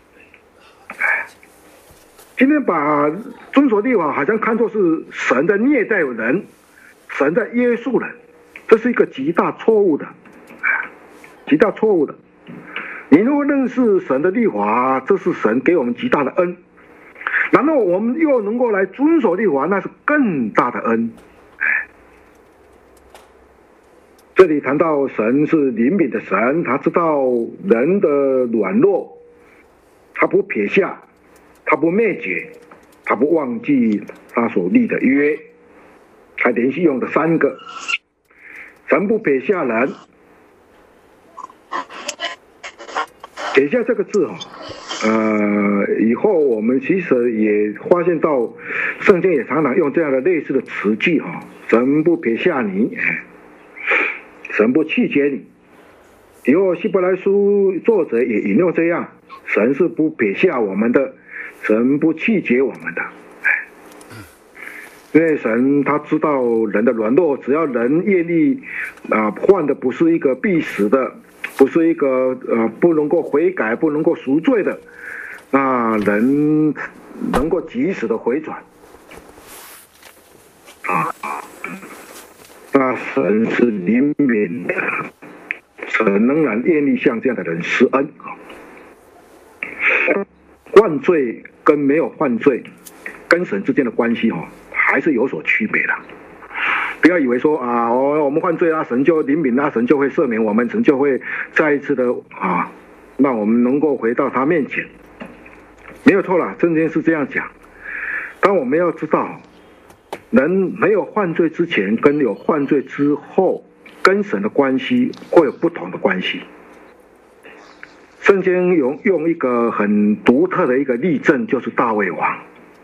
今天把遵守律法好像看作是神在虐待人，神在约束人，这是一个极大错误的，极大错误的。你如果认识神的律法，这是神给我们极大的恩，然后我们又能够来遵守律法，那是更大的恩。这里谈到神是灵敏的神，他知道人的软弱，他不撇下，他不灭绝，他不忘记他所立的约。他连续用的三个，神不撇下人。撇下这个字哦，呃，以后我们其实也发现到，圣经也常常用这样的类似的词句哈，神不撇下你，神不弃绝你。以后希伯来书作者也引用这样，神是不撇下我们的，神不弃绝我们的。因为神他知道人的软弱，只要人愿意啊，犯的不是一个必死的，不是一个呃不能够悔改、不能够赎罪的，那人能够及时的回转啊，那神是怜悯的，神仍然愿意向这样的人施恩啊。犯罪跟没有犯罪跟神之间的关系哈，还是有所区别的。不要以为说啊，我我们犯罪啊，神就怜悯啊，神就会赦免我们，神就会再一次的啊，让我们能够回到他面前。没有错啦，圣经是这样讲。但我们要知道， 人没有犯罪之前跟有犯罪之后跟神的关系会有不同的关系。圣经用用一个很独特的一个例证，就是大卫王。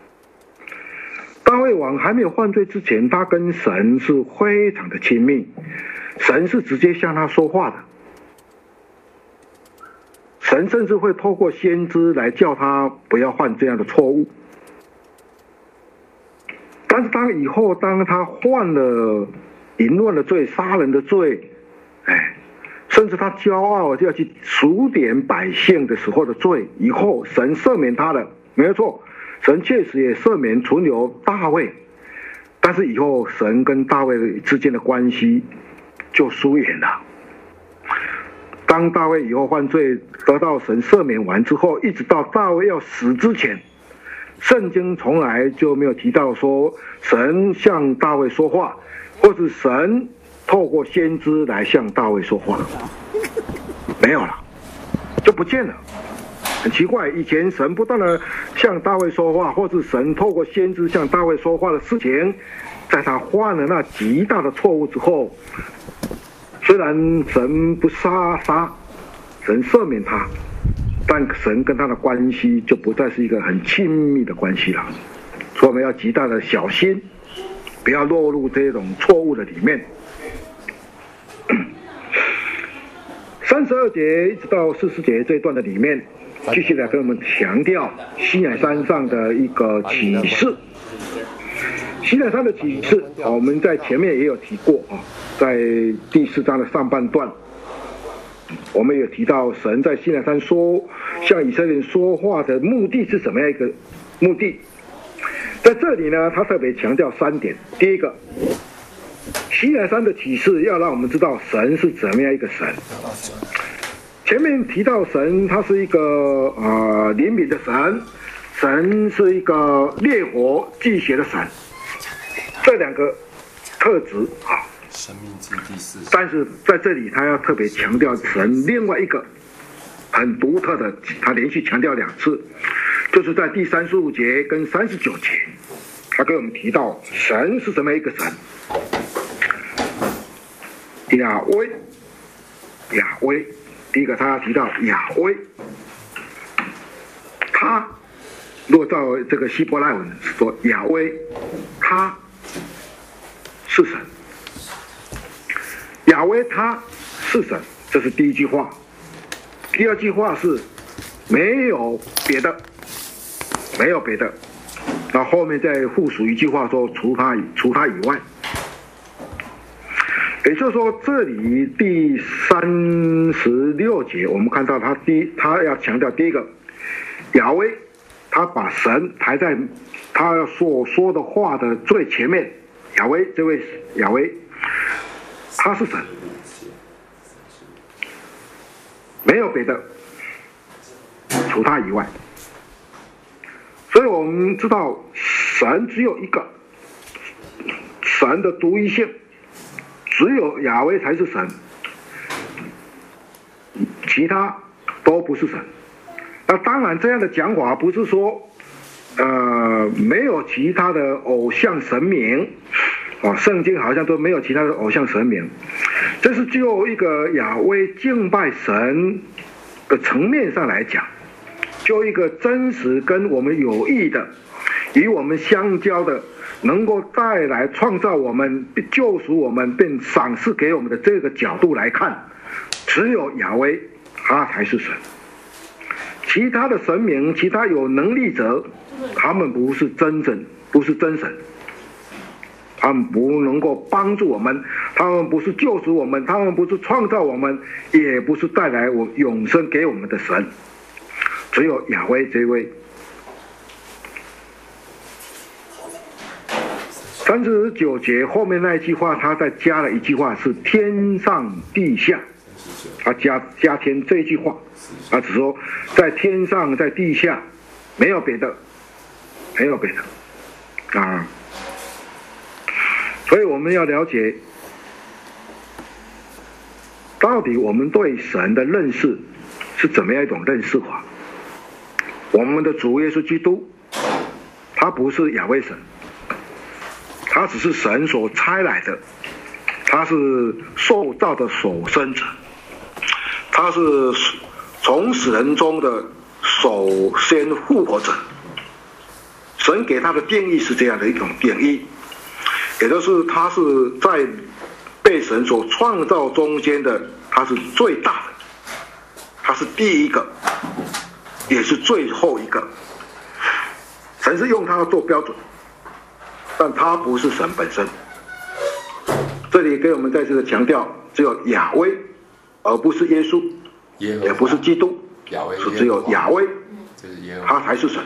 大卫王还没有犯罪之前，他跟神是非常的亲密，神是直接向他说话的，神甚至会透过先知来叫他不要犯这样的错误。但是当以后当他犯了淫乱的罪、杀人的罪，哎，甚至他骄傲就要去数点百姓的时候的罪，以后神赦免他了，没有错，神确实也赦免存留大卫，但是以后神跟大卫之间的关系就疏远了。当大卫以后犯罪得到神赦免完之后，一直到大卫要死之前，圣经从来就没有提到说神向大卫说话，或是神透过先知来向大卫说话，没有了，就不见了。很奇怪，以前神不断的向大卫说话，或是神透过先知向大卫说话的事情，在他犯了那极大的错误之后，虽然神不杀杀，神赦免他，但神跟他的关系就不再是一个很亲密的关系了。所以我们要极大的小心，不要落入这种错误的里面。三十二节一直到四十节这一段的里面，继续来跟我们强调西乃山上的一个启示。西乃山的启示，我们在前面也有提过啊，在第四章的上半段，我们有提到神在西乃山说向以色列人说话的目的是什么样一个目的。在这里呢，他特别强调三点。第一个，西乃山的启示要让我们知道神是怎么样一个神。前面提到神他是一个呃怜悯的神，神是一个烈火祭血的神，这两个特质啊。 生命记第四。 但是在这里他要特别强调神另外一个很独特的，他连续强调两次，就是在第三十五节跟三十九节，他给我们提到神是什么一个神。亚威，亚威，第一个他要提到亚威，他若照这个希伯来文说亚威，他是神。亚威他是神，这是第一句话。第二句话是没有别的，没有别的。那后面再附属一句话说除他除他以外。也就是说，这里第三十六节，我们看到他第一，他要强调第一个，亚威，他把神排在他所说的话的最前面。亚威，这位亚威，他是神，没有别的，除他以外。所以我们知道，神只有一个，神的独一性。只有亚威才是神，其他都不是神。那当然，这样的讲法不是说，呃，没有其他的偶像神明，啊，圣经好像都没有其他的偶像神明。这是就一个亚威敬拜神的层面上来讲，就一个真实跟我们有益的，与我们相交的。能够带来创造我们、救赎我们并赏赐给我们的这个角度来看，只有亚威他才是神。其他的神明、其他有能力者，他们不是真正，不是真神，他们不能够帮助我们，他们不是救赎我们，他们不是创造我们，也不是带来我永生给我们的神。只有亚威这位。三十九节后面那一句话，他再加了一句话，是天上地下，他加加添这一句话，他只说在天上在地下，没有别的，没有别的啊。所以我们要了解，到底我们对神的认识是怎么样一种认识法？我们的主耶稣基督，他不是亚威神。 他只是神所差来的，他是受造的首生者，他是从死人中的首先复活者。神给他的定义是这样的一种定义，也就是他是在被神所创造中间的，他是最大的，他是第一个，也是最后一个。神是用他做标准，但他不是神本身。这里给我们再次的强调，只有亚威，而不是耶稣，也不是基督，是只有亚威，他才是神。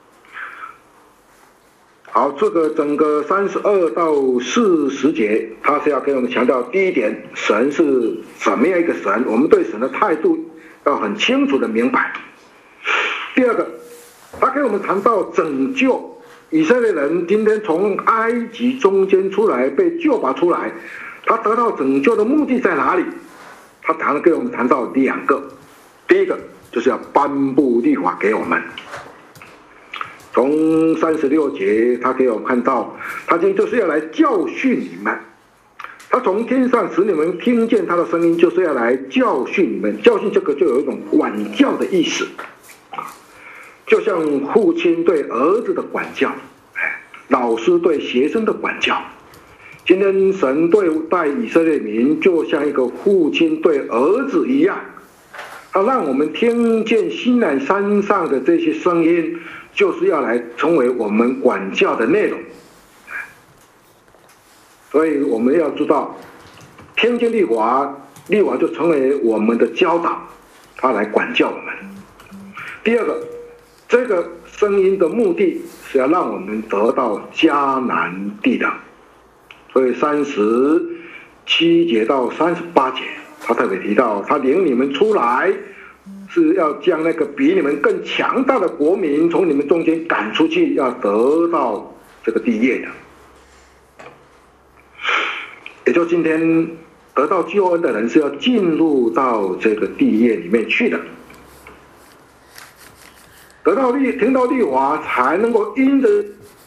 好，这个整个三十二到四十节，他是要给我们强调第一点，神是什么样一个神，我们对神的态度要很清楚的明白。第二个，他给我们谈到拯救以色列人，今天从埃及中间出来，被救拔出来，他得到拯救的目的在哪里？他谈了给我们谈到两个，第一个就是要颁布律法给我们。从三十六节，他给我们看到，他今天就是要来教训你们。他从天上使你们听见他的声音，就是要来教训你们。教训这个就有一种管教的意思，就像父亲对儿子的管教，老师对学生的管教。今天神对待以色列民，就像一个父亲对儿子一样，他让我们听见西乃山上的这些声音，就是要来成为我们管教的内容。所以我们要知道，听见律法，律法就成为我们的教导，他来管教我们。第二个，这个声音的目的是要让我们得到迦南地的。所以三十七节到三十八节，他特别提到，他领你们出来，是要将那个比你们更强大的国民从你们中间赶出去，要得到这个地业的。也就今天得到救恩的人是要进入到这个地业里面去的，得到律听到律法才能够因着。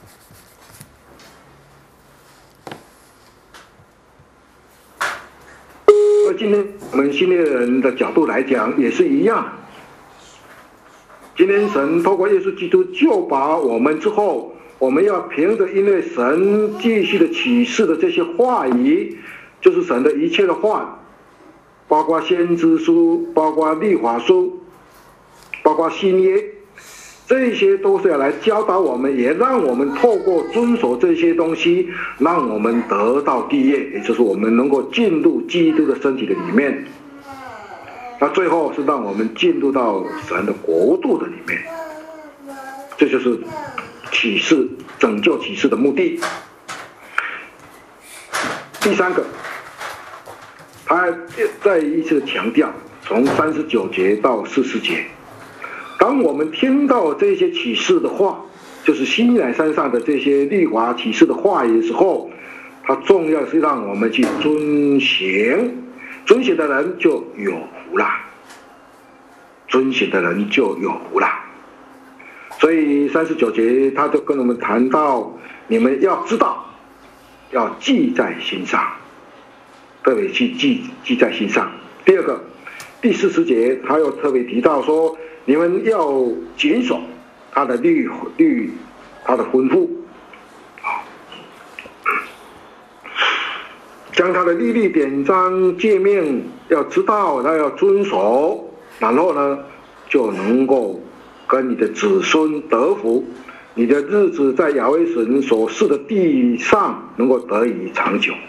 而今天我们新约人的角度来讲也是一样。今天神透过耶稣基督救拔我们之后，我们要凭着因为神继续的启示的这些话语，就是神的一切的话，包括先知书，包括律法书，包括新约，这些都是要来教导我们，也让我们透过遵守这些东西，让我们得到地业，也就是我们能够进入基督的身体的里面。那最后是让我们进入到神的国度的里面，这就是启示拯救启示的目的。第三个，他再一次强调，从三十九节到四十节，当我们听到这些启示的话，就是西乃山上的这些律法启示的话语的时候，它重要是让我们去遵行，遵行的人就有福啦，遵行的人就有福啦。所以三十九节他就跟我们谈到，你们要知道，要记在心上，特别去记记在心上。第二个，第四十节他又特别提到说，你们要谨守他的律律，他的吩咐，将他的律例典章诫命要知道，他要遵守，然后呢就能够跟你的子孙得福，你的日子在亚威神所赐的地上能够得以长久。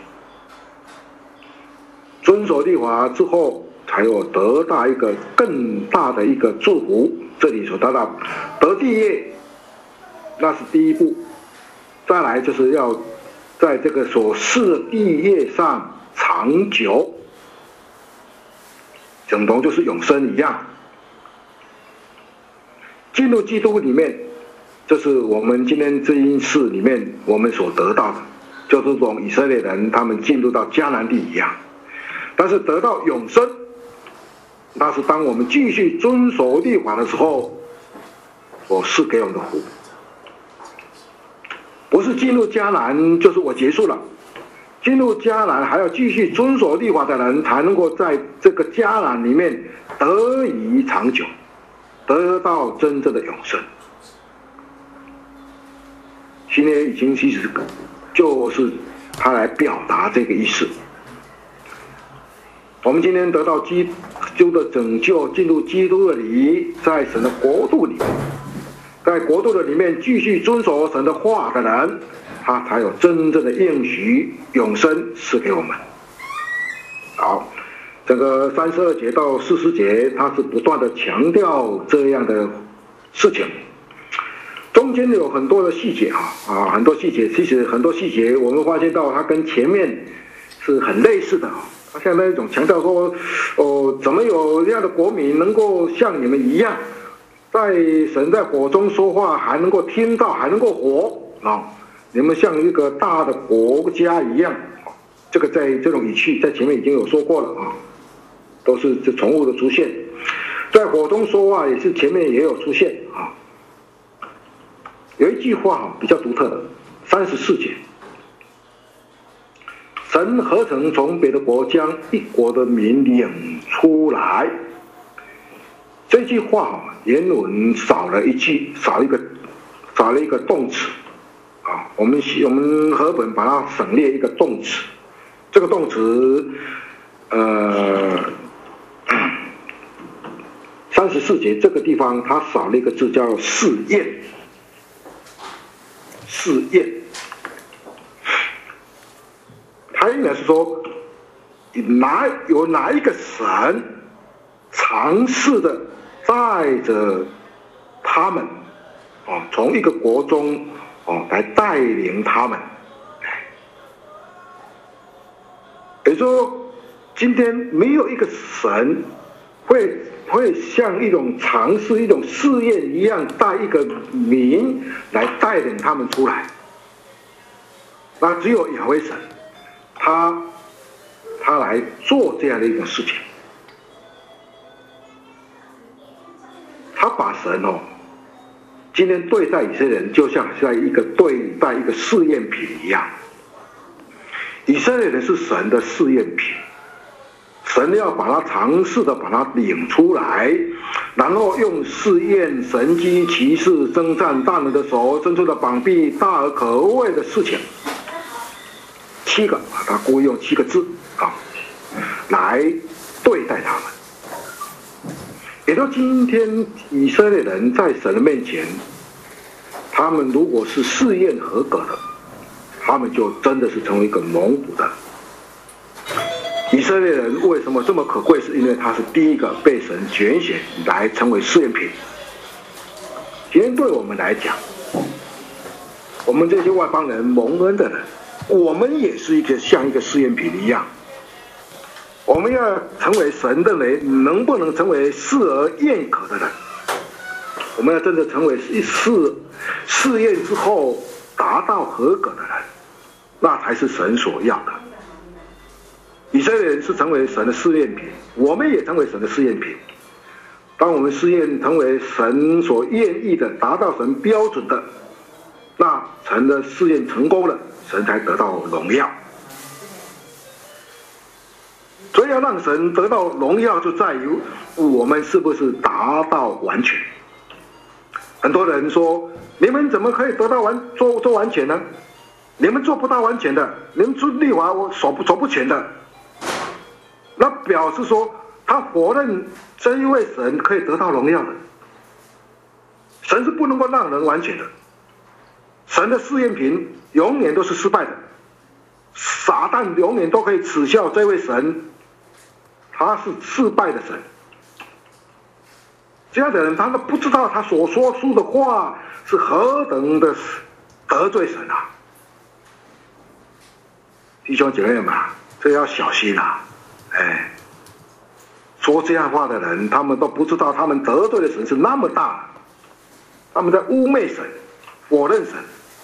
遵守律法之后，才有得到一个更大的一个祝福。这里所得到得地业，那是第一步，再来就是要在这个所赐的地业上长久，等同就是永生一样。进入基督里面，就是我们今天这一世里面我们所得到的，就是从以色列人他们进入到迦南地一样。但是得到永生，那是当我们继续遵守律法的时候所赐给我们的福。 不是进入迦南就是我结束了。进入迦南还要继续遵守律法的人，才能够在这个迦南里面得以长久，得到真正的永生。新约已经其实就是他来表达这个意思。我们今天得到基督的拯救，进入基督的里，在神的国度里面，在国度的里面继续遵守神的话的人，他才有真正的应许永生赐给我们。好，这个三十二节到四十节，他是不断的强调这样的事情。中间有很多的细节啊啊，很多细节，其实很多细节我们发现到它跟前面是很类似的啊。他像那种强调说，哦，怎么有这样的国民能够像你们一样，在神在火中说话，还能够听到，还能够活啊？你们像一个大的国家一样，这个在这种语气在前面已经有说过了啊，都是这重复的出现。在火中说话也是前面也有出现啊。有一句话比较独特的，三十四节。神何曾从别的国将一国的民领出来？这句话原文少了一句，少一个，少了一个动词，啊，我们我们和本把它省略一个动词，这个动词，呃，三十四节这个地方它少了一个字叫试验，试验。他应该是说，哪有哪一个神尝试的带着他们，哦，从一个国中哦来带领他们，也就是说，今天没有一个神会会像一种尝试、一种试验一样，带一个民来带领他们出来，那只有亚威神。他他来做这样的一种事情，他把神哦，今天对待以色列人，就像在一个对待一个试验品一样。以色列人是神的试验品，神要把他尝试的把他领出来，然后用试验、神机、骑士、征战、大能的手、伸出的膀臂、大而可畏的事情。七个啊，他故意用七个字啊，来对待他们。也就今天以色列人在神的面前，他们如果是试验合格的，他们就真的是成为一个蒙福的。以色列人为什么这么可贵？是因为他是第一个被神拣选来成为试验品。今天对我们来讲，我们这些外邦人蒙恩的人，我们也是一个像一个试验品一样，我们要成为神的人，能不能成为试而验可的人？我们要真的成为一试试验之后达到合格的人，那才是神所要的。以色列人是成为神的试验品，我们也成为神的试验品。当我们试验成为神所愿意的，达到神标准的，那神的试验成功了，神才得到荣耀。所以要让神得到荣耀，就在于我们是不是达到完全。很多人说，你们怎么可以得到完做做完全呢？你们做不到完全的，你们做律法我守不守不全的。那表示说，他否认这一位神可以得到荣耀的。神是不能够让人完全的，神的试验品永远都是失败的。撒旦永远都可以耻笑这位神，他是失败的神。这样的人，他都不知道他所说出的话是何等的得罪神啊！弟兄姐妹们，这要小心啊！哎，说这样话的人，他们都不知道他们得罪的神是那么大，他们在污蔑神，否认神。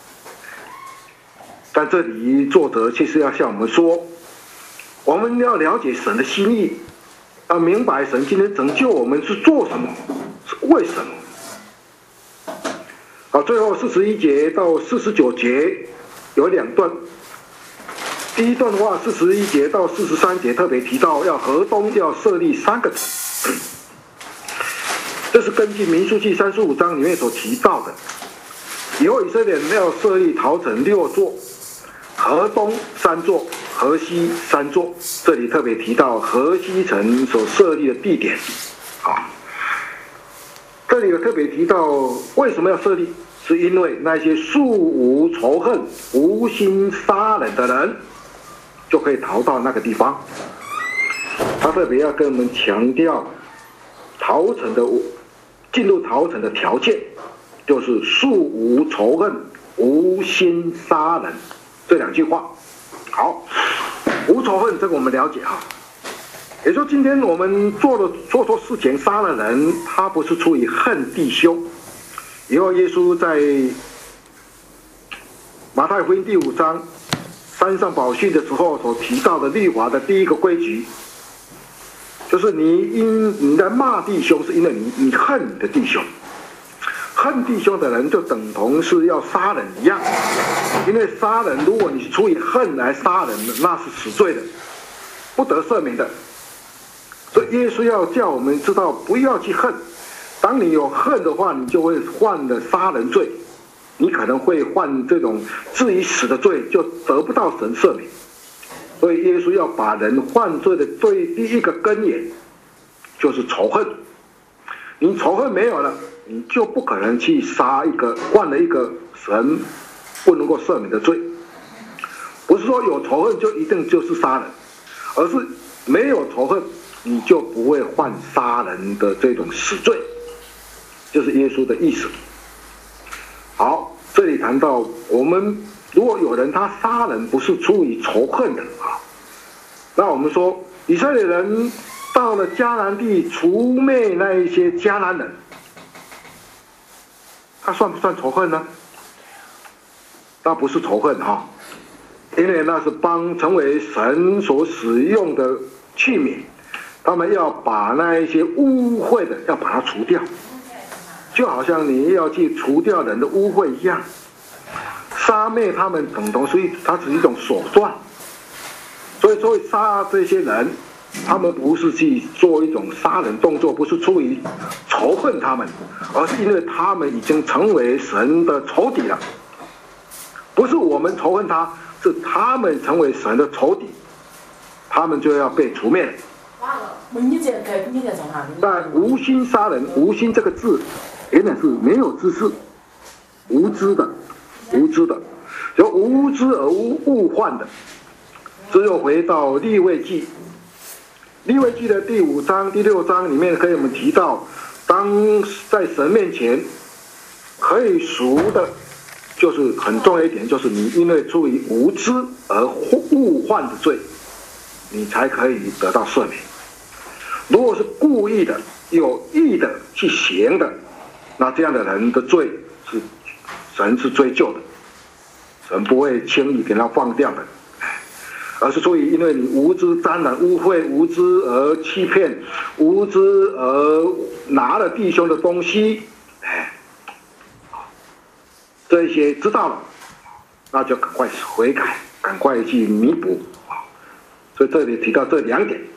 在这里，作者其实要向我们说，我们要了解神的心意，要明白神今天拯救我们是做什么，是为什么。 啊，最后四十一节到四十九节有两段。第一段的话，四十一节到四十三节特别提到要河东要设立三个城，这是根据民数记三十五章里面所提到的。以后以色列人要设立逃城六座，河东三座，河西三座。这里特别提到河西城所设立的地点，啊，这里有特别提到为什么要设立，是因为那些素无仇恨、无心杀人的人，就可以逃到那个地方。他特别要跟我们强调，逃城的进入逃城的条件，就是素无仇恨、无心杀人这两句话。好，无仇恨这个我们了解哈，也就是说今天我们做了做错事情杀了人，他不是出于恨弟兄。以后耶稣在马太福音第五章山上宝训的时候所提到的律法的第一个规矩，就是你因你在骂弟兄，是因为你你恨你的弟兄。恨弟兄的人就等同是要杀人一样，因为杀人，如果你是出于恨来杀人的，那是死罪的，不得赦免的。所以耶稣要叫我们知道，不要去恨。当你有恨的话，你就会犯了杀人罪，你可能会犯这种至于死的罪，就得不到神赦免。所以耶稣要把人犯罪的最第一个根源，就是仇恨。你仇恨没有了，你就不可能去杀一个犯了一个神不能够赦免的罪。不是说有仇恨就一定就是杀人，而是没有仇恨，你就不会犯杀人的这种死罪，就是耶稣的意思。好，这里谈到我们如果有人他杀人不是出于仇恨的啊，那我们说以色列人到了迦南地除灭那一些迦南人，他算不算仇恨呢？那不是仇恨哈，因为那是帮成为神所使用的器皿，他们要把那一些污秽的要把它除掉，就好像你要去除掉人的污秽一样。杀灭他们等同是它是一种手段，所以说杀这些人，他们不是去做一种杀人动作，不是出于仇恨他们，而是因为他们已经成为神的仇敌了。不是我们仇恨他，是他们成为神的仇敌，他们就要被除灭了。但无心杀人，无心这个字原来是没有知识、无知的、无知的，由无知而无误患的。只有回到利未记，利未记的第五章、第六章里面跟我们提到，当在神面前可以赎的，就是很重要一点，就是你因为出于无知而误患的罪，你才可以得到赦免。如果是故意的、有意的去行的，那这样的人的罪是神是追究的，神不会轻易给他放掉的，而是出于因为你无知沾染污秽，无知而欺骗，无知而拿了弟兄的东西，这些知道了，那就赶快悔改，赶快去弥补。所以这里提到这两点。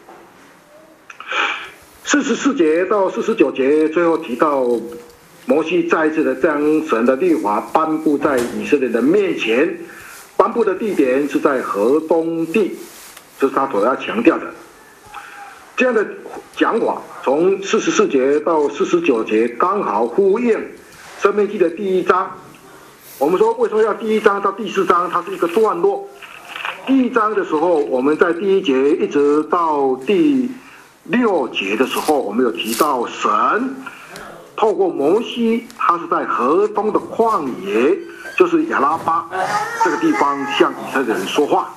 四十四节到四十九节最后提到摩西再一次的将神的律法颁布在以色列人面前，颁布的地点是在河东地，这是他所要强调的。这样的讲法从四十四节到四十九节刚好呼应申命记的第一章。我们说为什么要第一章到第四章，它是一个段落。第一章的时候，我们在第一节一直到第六节的时候，我们有提到神透过摩西，他是在河东的旷野，就是亚拉巴这个地方向以色列人说话。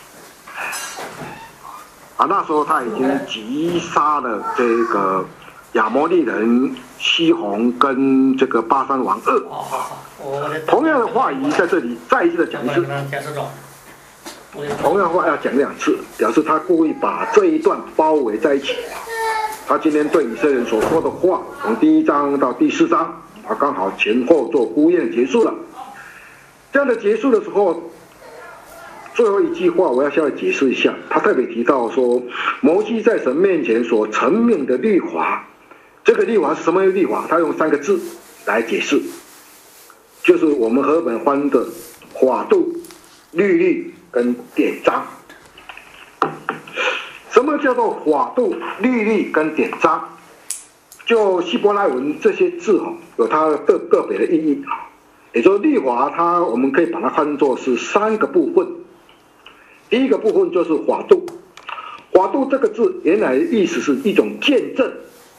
啊，那时候他已经击杀了这个亚摩利人西宏跟这个巴珊王噩。同样的话语在这里再一次的讲一次。同样的话要讲两次，表示他故意把这一段包围在一起。他今天对以色列人所说的话，从第一章到第四章， 啊，刚好前后做呼应结束了。这样的结束的时候，最后一句话我要稍微解释一下，他特别提到说，摩西在神面前所成命的律法，这个律法是什么律法？他用三个字来解释，就是我们和本翻的法度、律例跟典章。什么叫做法度、律例跟典章？就希伯来文这些字哈，有它个个别的意义啊。也就是律法，它我们可以把它看作是三个部分。第一个部分就是法度，法度这个字原来意思是一种见证，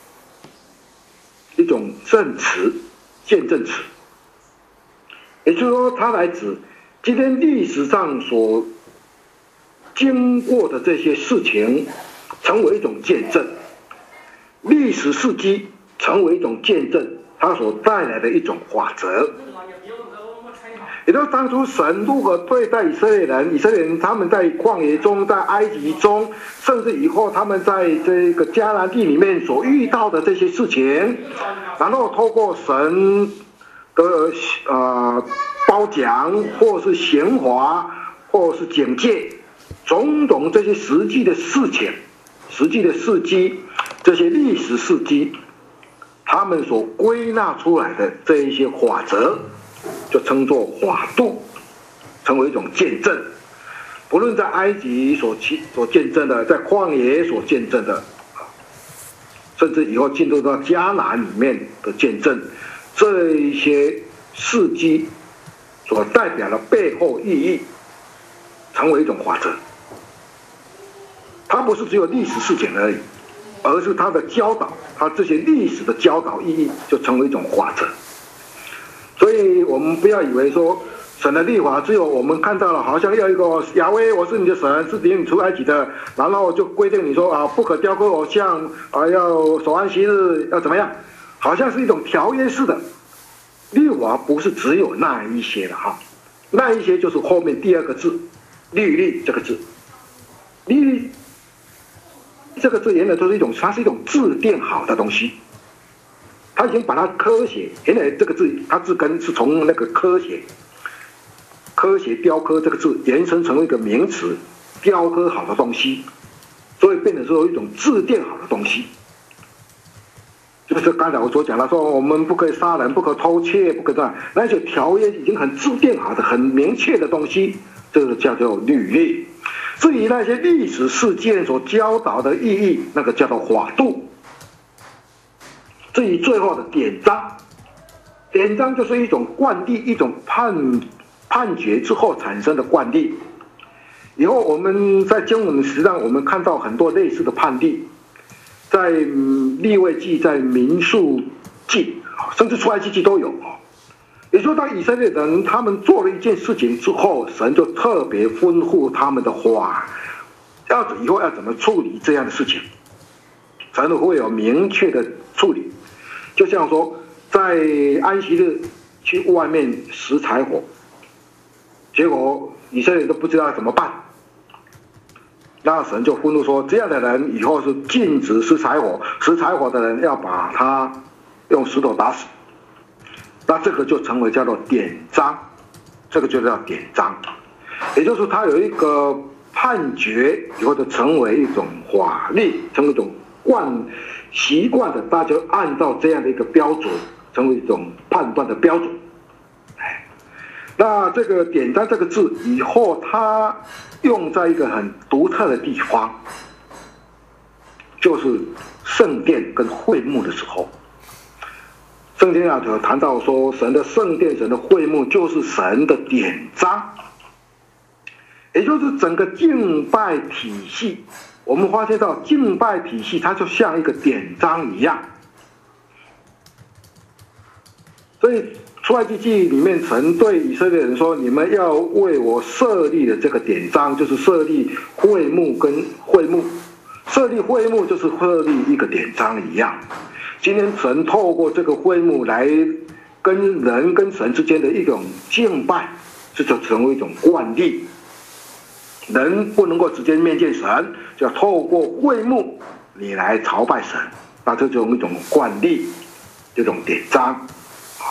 一种证词，见证词。也就是说，它来指今天历史上所经过的这些事情，成为一种见证。历史事迹成为一种见证，它所带来的一种法则。也就是当初神如何对待以色列人，以色列人他们在旷野中，在埃及中，甚至以后他们在这个迦南地里面所遇到的这些事情，然后透过神的呃褒奖，或是刑罚，或是警戒，种种这些实际的事情、实际的事迹，这些历史事迹，他们所归纳出来的这一些法则，就称作法度，成为一种见证。不论在埃及所所见证的，在旷野所见证的，甚至以后进入到迦南里面的见证，这一些事迹所代表的背后意义，成为一种法则。它不是只有历史事件而已，而是它的教导，它这些历史的教导意义就成为一种法则。所以我们不要以为说神的律法只有我们看到了，好像要一个亚威，我是你的神，是领你出埃及的，然后就规定你说啊，不可雕刻偶像啊，要守安息日，要怎么样，好像是一种条约式的。律法不是只有那一些的哈，那一些就是后面第二个字律例这个字，律例这个字原来就是一种，它是一种制定好的东西。他已经把它科学，原来这个字它字根是从那个科学、科学雕刻这个字延伸成为一个名词，雕刻好的东西，所以变成说一种制定好的东西。就是刚才我所讲的，说我们不可以杀人，不可偷窃，不可这样，那些条约已经很制定好的、很明确的东西，这个叫做律例。至于那些历史事件所教导的意义，那个叫做法度。至于最后的典章，典章就是一种惯例，一种判判决之后产生的惯例。以后我们在经文实际上我们看到很多类似的判例，在利未记、在民数记，甚至出埃及记都有。也就是说，当以色列人他们做了一件事情之后，神就特别吩咐他们的话，要以后要怎么处理这样的事情，神会有明确的处理。就像说，在安息日去外面拾柴火，结果以色列人都不知道怎么办，那神就吩咐说，这样的人以后是禁止拾柴火，拾柴火的人要把他用石头打死。那这个就成为叫做典章，这个就叫典章，也就是它有一个判决，以后就成为一种法律，成为一种惯习惯的，大家就按照这样的一个标准，成为一种判断的标准。那这个典章这个字以后它用在一个很独特的地方，就是圣殿跟会幕的时候。圣经啊有谈到说，神的圣殿、神的会幕就是神的典章，也就是整个敬拜体系。我们发现到敬拜体系，它就像一个典章一样。所以出埃及记里面，神对以色列人说：“你们要为我设立的这个典章，就是设立会幕跟会幕，设立会幕就是设立一个典章一样。”今天神透过这个会幕来跟人跟神之间的一种敬拜，这就成为一种惯例。人不能够直接面见神，就要透过会幕你来朝拜神，那这种一种惯例，这种典章。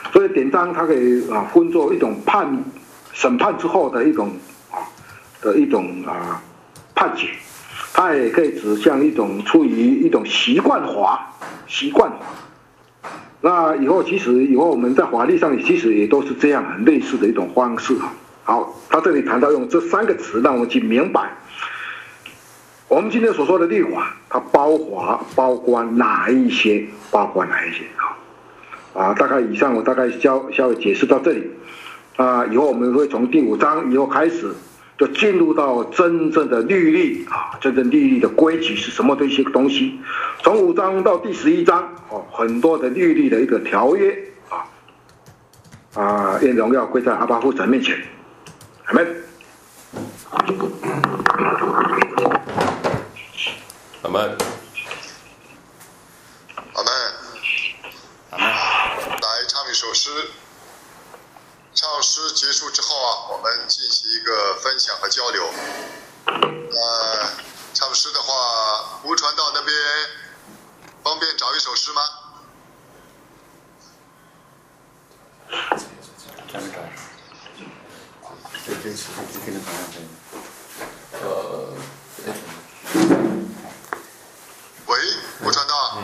所以典章它可以啊分作一种判审判之后的一种啊的一种啊判决，它也可以指向一种出于一种习惯化习惯化。那以后其实以后我们在法律上其实也都是这样很类似的一种方式哈。好，他这里谈到用这三个词，让我们去明白我们今天所说的律法，它包括包括哪一些，包括哪一些啊？啊，大概以上我大概稍稍微解释到这里啊，以后我们会从第五章以后开始，就进入到真正的律例啊，真正律例的规矩是什么的一些东西。从五章到第十一章哦，很多的律例的一个条约啊啊，愿荣耀归在阿爸父神面前，阿们。 阿门。 阿门。阿门。来唱一首诗。唱诗结束之后啊，我们进行一个分享和交流。呃，唱诗的话，吴传道那边方便找一首诗吗？ 呃。 喂，吴传道。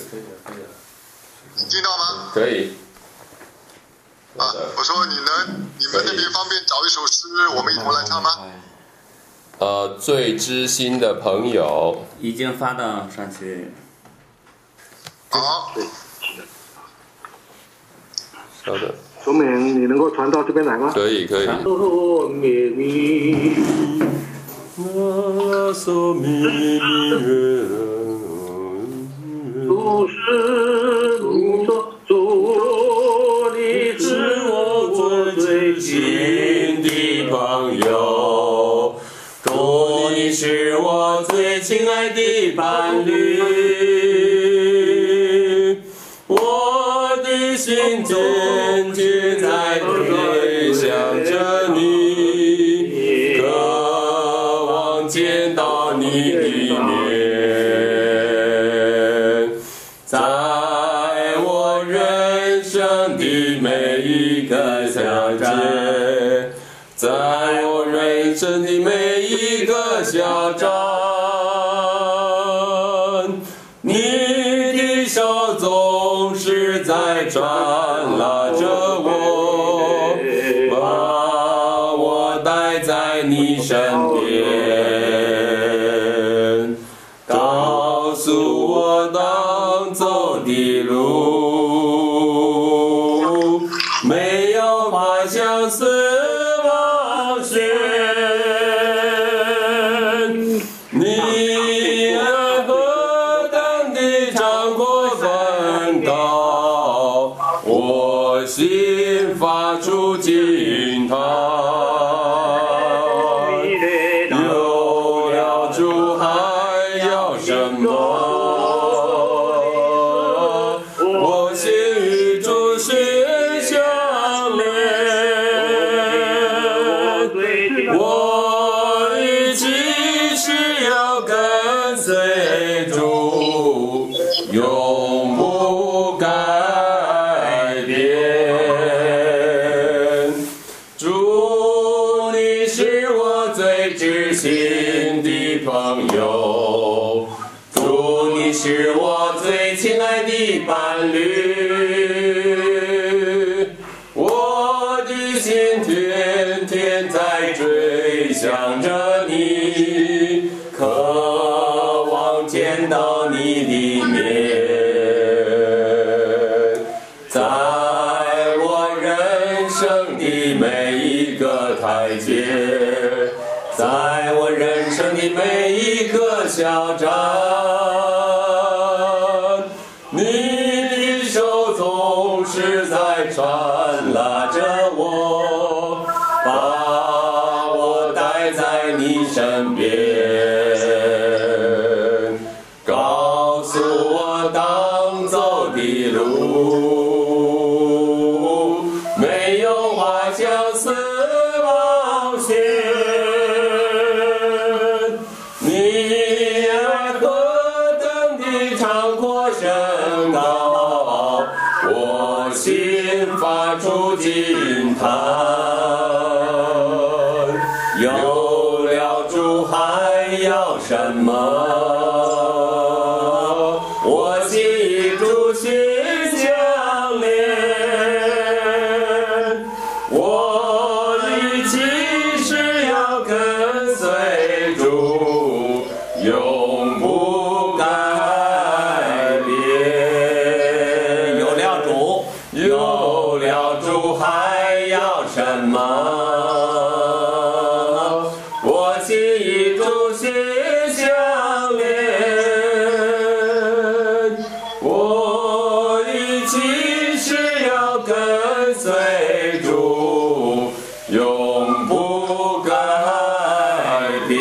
你听到吗？ 可以。 啊，我说你能，你们那边方便找一首诗，我们一同来唱吗？ 呃，最知心的朋友已经发到上去。 好。 稍等。 卓美，你能够传到这边来吗？ 可以，可以。 主是你所主，你是我最亲的朋友，主你是我最亲爱的伴侣，我的心坚决在追想着你，渴望见到你的面。在我人生的每一个小站，在我人生的每一个小站，你的手总是在传拉着我，把我带在你身边，告诉我当走的路，没有花香死亡悬，你爱何等的长阔宽高，我心发出惊叹。有了主还要什么？我心与主心相连，我一起是要跟随主，永不改变。主，你是我最知心的朋友，主，你是我最亲爱的伴侣，我的心天天在追想着你，渴望见到你的面，在我人生的每一个台阶，在我人生的每一个小站，你的手总是在传拉着我，把我带在你身边，告诉我当走的路，没有花香死亡悬。你爱何等的长阔深高，我心发还要什么？我心与主心相连，我与其实要跟随主，永不改变。有了主，有了主还要什么？我心与主心相连，我与其实要跟随主，永不改变。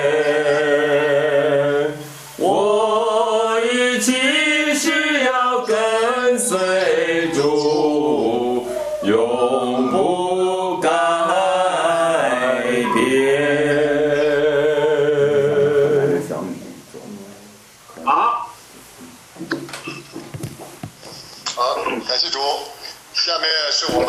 我与其实要跟随主，永不改变。 好，好，感谢主。下面是我们。